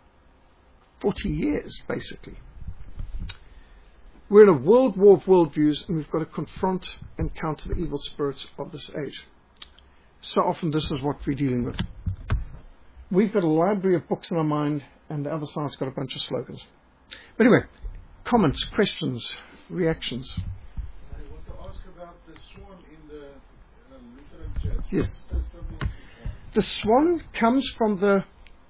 [SPEAKER 1] forty years, basically. We're in a world war of worldviews, and we've got to confront and counter the evil spirits of this age. So often this is what we're dealing with. We've got a library of books in our mind, and the other side's got a bunch of slogans. But anyway, comments, questions, reactions.
[SPEAKER 2] I want to ask about the swan in the uh, Lutheran Church.
[SPEAKER 1] Yes.
[SPEAKER 2] What is the symbol of the swan?
[SPEAKER 1] The swan comes from the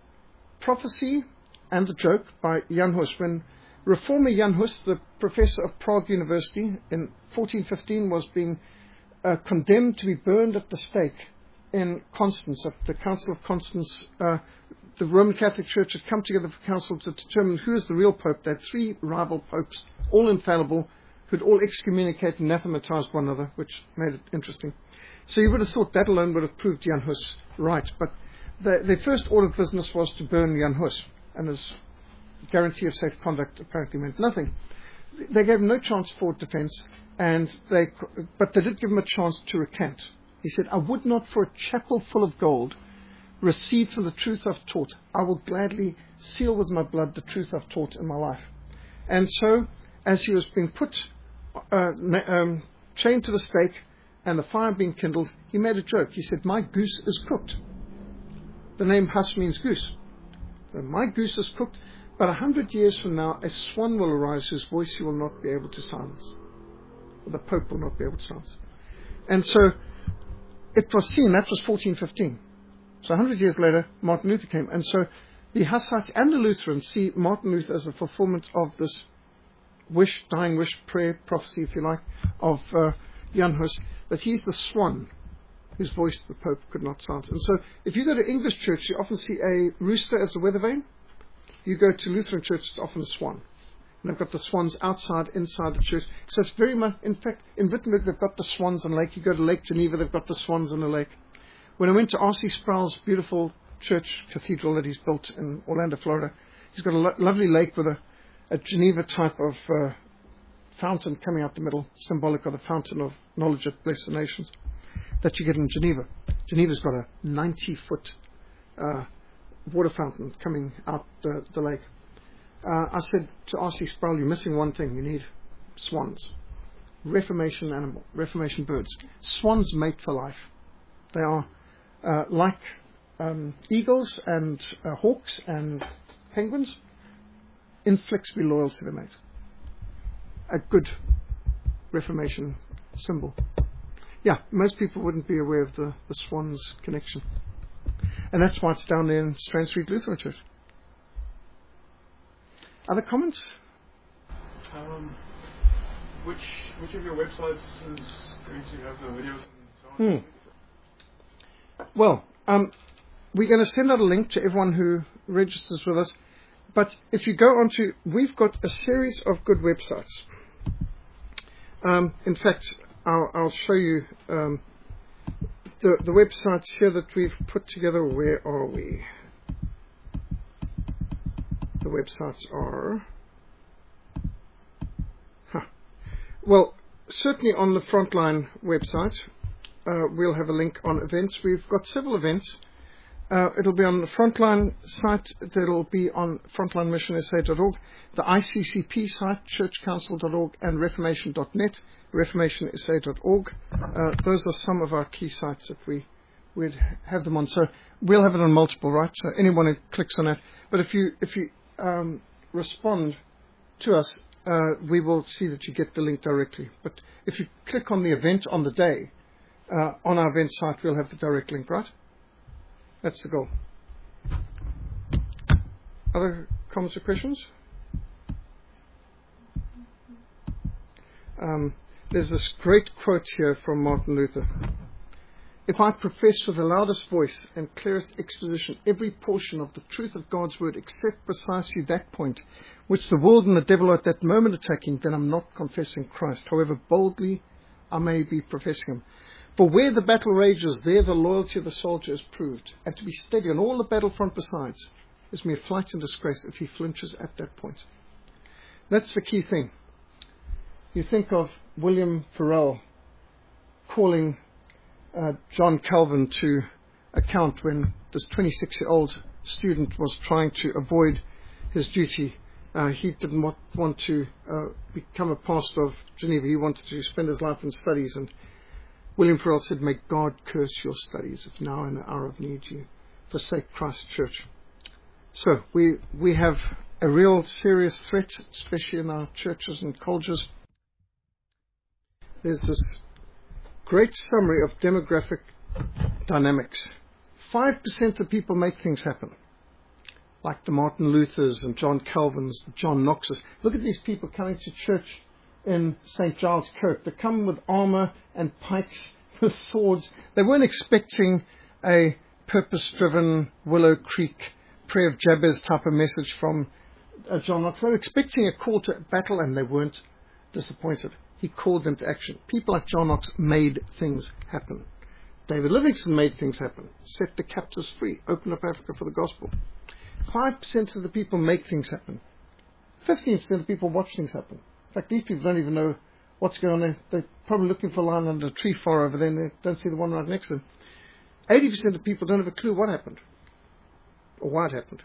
[SPEAKER 1] prophecy and the joke by Jan Hus. When Reformer Jan Hus, the professor of Prague University, in fourteen fifteen was being uh, condemned to be burned at the stake in Constance, at the Council of Constance. Uh, the Roman Catholic Church had come together for council to determine who is the real pope. They had three rival popes, all infallible, who'd all excommunicate and anathematize one another, which made it interesting. So you would have thought that alone would have proved Jan Hus right. But the, their first order of business was to burn Jan Hus, and his guarantee of safe conduct apparently meant nothing. They gave him no chance for defense, and they, but they did give him a chance to recant. He said, I would not for a chapel full of gold receive for the truth I've taught. I will gladly seal with my blood the truth I've taught in my life. And so, as he was being put, uh, um, chained to the stake, and the fire being kindled, he made a joke. He said, my goose is cooked. The name Hus means goose. So my goose is cooked, but a hundred years from now, a swan will arise whose voice you will not be able to silence. Or the Pope will not be able to silence. And so, it was seen, that was fourteen fifteen. So a hundred years later, Martin Luther came. And so the Hussite and the Lutherans see Martin Luther as a fulfillment of this wish, dying wish, prayer, prophecy, if you like, of uh, Jan Hus, that he's the swan whose voice the Pope could not silence. And so if you go to English church, you often see a rooster as a weather vane. You go to Lutheran church, it's often a swan. And they've got the swans outside, inside the church. So it's very much, in fact, in Wittenberg, they've got the swans on the lake. You go to Lake Geneva, they've got the swans on the lake. When I went to R C Sproul's beautiful church cathedral that he's built in Orlando, Florida, he's got a lo- lovely lake with a, a Geneva type of uh, fountain coming out the middle, symbolic of the fountain of knowledge at Blessed Nations, that you get in Geneva. Geneva's got a ninety-foot uh, water fountain coming out the, the lake. Uh, I said to R C Sproul, you're missing one thing. You need swans. Reformation animal, Reformation birds. Swans mate for life. They are uh, like um, eagles and uh, hawks and penguins, inflexibly loyal to their mate. A good Reformation symbol. Yeah, most people wouldn't be aware of the, the swans connection. And that's why it's down there in Strand Street Lutheran Church. Other comments?
[SPEAKER 3] Um, which which of your websites is going to have the videos and so on?
[SPEAKER 1] Hmm. Well, um, we're going to send out a link to everyone who registers with us. But if you go onto, we've got a series of good websites. Um, in fact, I'll, I'll show you um, the, the websites here that we've put together. Where are we? The websites are... Huh. Well, certainly on the Frontline website, uh, we'll have a link on events. We've got several events. Uh, it'll be on the Frontline site. It'll be on frontline mission s a dot org, the I C C P site, church council dot org, and reformation dot net, reformation s a dot org. Uh, those are some of our key sites that we would have them on. So we'll have it on multiple, right? So anyone who clicks on that. But if you if you um, respond to us, uh, we will see that you get the link directly. But if you click on the event on the day, uh, on our event site, we'll have the direct link, right? That's the goal. Other comments or questions? Um, there's this great quote here from Martin Luther. If I profess with the loudest voice and clearest exposition every portion of the truth of God's word except precisely that point which the world and the devil are at that moment attacking, then I'm not confessing Christ, however boldly I may be professing him. For where the battle rages, there the loyalty of the soldier is proved, and to be steady on all the battlefront besides is mere flight and disgrace if he flinches at that point. That's the key thing. You think of William Farel calling uh, John Calvin to account when this twenty-six-year-old student was trying to avoid his duty. Uh, he didn't want, want to uh, become a pastor of Geneva. He wanted to spend his life in studies, and William Farel said, may God curse your studies if now in the hour of need you forsake Christ's church. So we we have a real serious threat, especially in our churches and colleges. There's this great summary of demographic dynamics. Five percent of people make things happen, like the Martin Luthers and John Calvins, the John Knoxes. Look at these people coming to church in Saint Giles Kirk. They come with armor and pikes, with swords. They weren't expecting a purpose-driven Willow Creek Prayer of Jabez type of message from uh, John Knox. They were expecting a call to battle, and they weren't disappointed. He called them to action. People like John Knox made things happen. David Livingstone made things happen. Set the captives free. Opened up Africa for the gospel. Five percent of the people make things happen. Fifteen percent of people watch things happen. In fact, these people don't even know what's going on there. They're probably looking for a line under a tree far over there, and they don't see the one right next to them. eighty percent of people don't have a clue what happened or why it happened.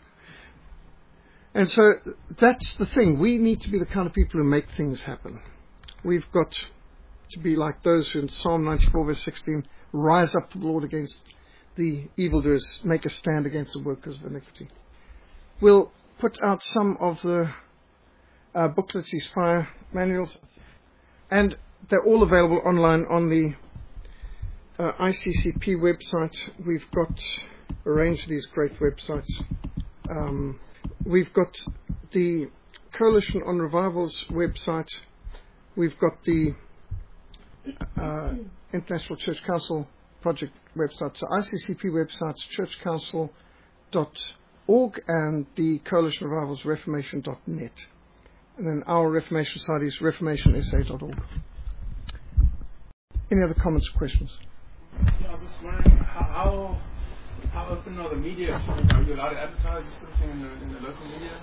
[SPEAKER 1] And so that's the thing. We need to be the kind of people who make things happen. We've got to be like those who in Psalm ninety-four verse sixteen rise up to the Lord against the evildoers, make a stand against the workers of iniquity. We'll put out some of the Uh, booklets, these fire manuals, and they're all available online on the uh, I C C P website. We've got a range of these great websites. Um, we've got the Coalition on Revival's website. We've got the uh, International Church Council project websites. So I C C P websites, church council dot org, and the Coalition Revivals Reformation dot net. And then our Reformation Society is reformation s a dot org. Any other comments or questions?
[SPEAKER 3] Yeah, I was just wondering, how, how, how open are the media? Are you allowed to advertise this sort of thing in the, in the local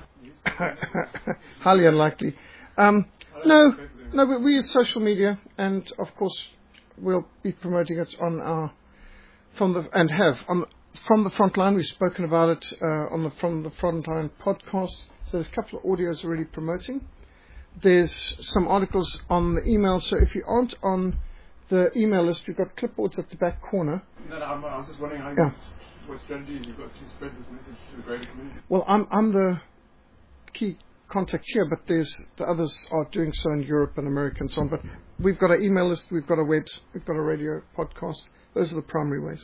[SPEAKER 3] media?
[SPEAKER 1] Highly unlikely. Um, no, no, we, we use social media, and of course we'll be promoting it on our from the and have on from the front line. We've spoken about it uh, on the From the Frontline podcast. So there's a couple of audios already promoting. There's some articles on the email. So if you aren't on the email list, we've got clipboards at the back corner.
[SPEAKER 3] No, no, I'm, I was just wondering how
[SPEAKER 1] yeah.
[SPEAKER 3] you, what strategies you've got to spread this message to the greater community.
[SPEAKER 1] Well, I'm I'm the key contact here, but there's the others are doing so in Europe and America and so on. But we've got an email list, we've got a web, we've got a radio podcast. Those are the primary ways.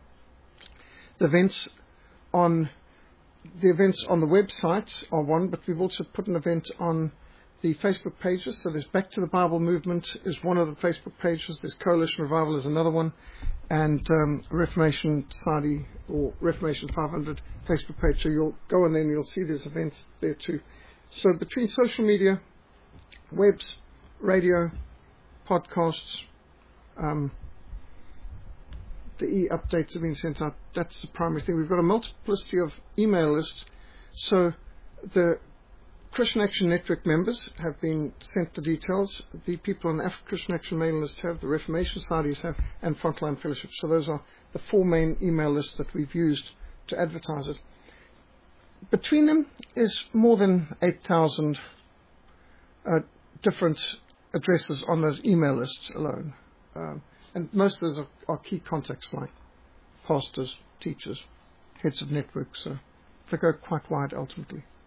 [SPEAKER 1] The events on the events on the website are one, but we've also put an event on the Facebook pages. So there's Back to the Bible Movement is one of the Facebook pages. There's Coalition Revival is another one, and um, Reformation Society or Reformation five hundred Facebook page. So you'll go in there and you'll see there's events there too. So between social media, webs, radio, podcasts, um, the e-updates have been sent out. That's the primary thing. We've got a multiplicity of email lists. So the Christian Action Network members have been sent the details. The people on the African Christian Action mailing list have, the Reformation Societies have, and Frontline Fellowship. So those are the four main email lists that we've used to advertise it. Between them is more than eight thousand uh, different addresses on those email lists alone. Um, and most of those are, are key contacts like pastors, teachers, heads of networks. So they go quite wide ultimately.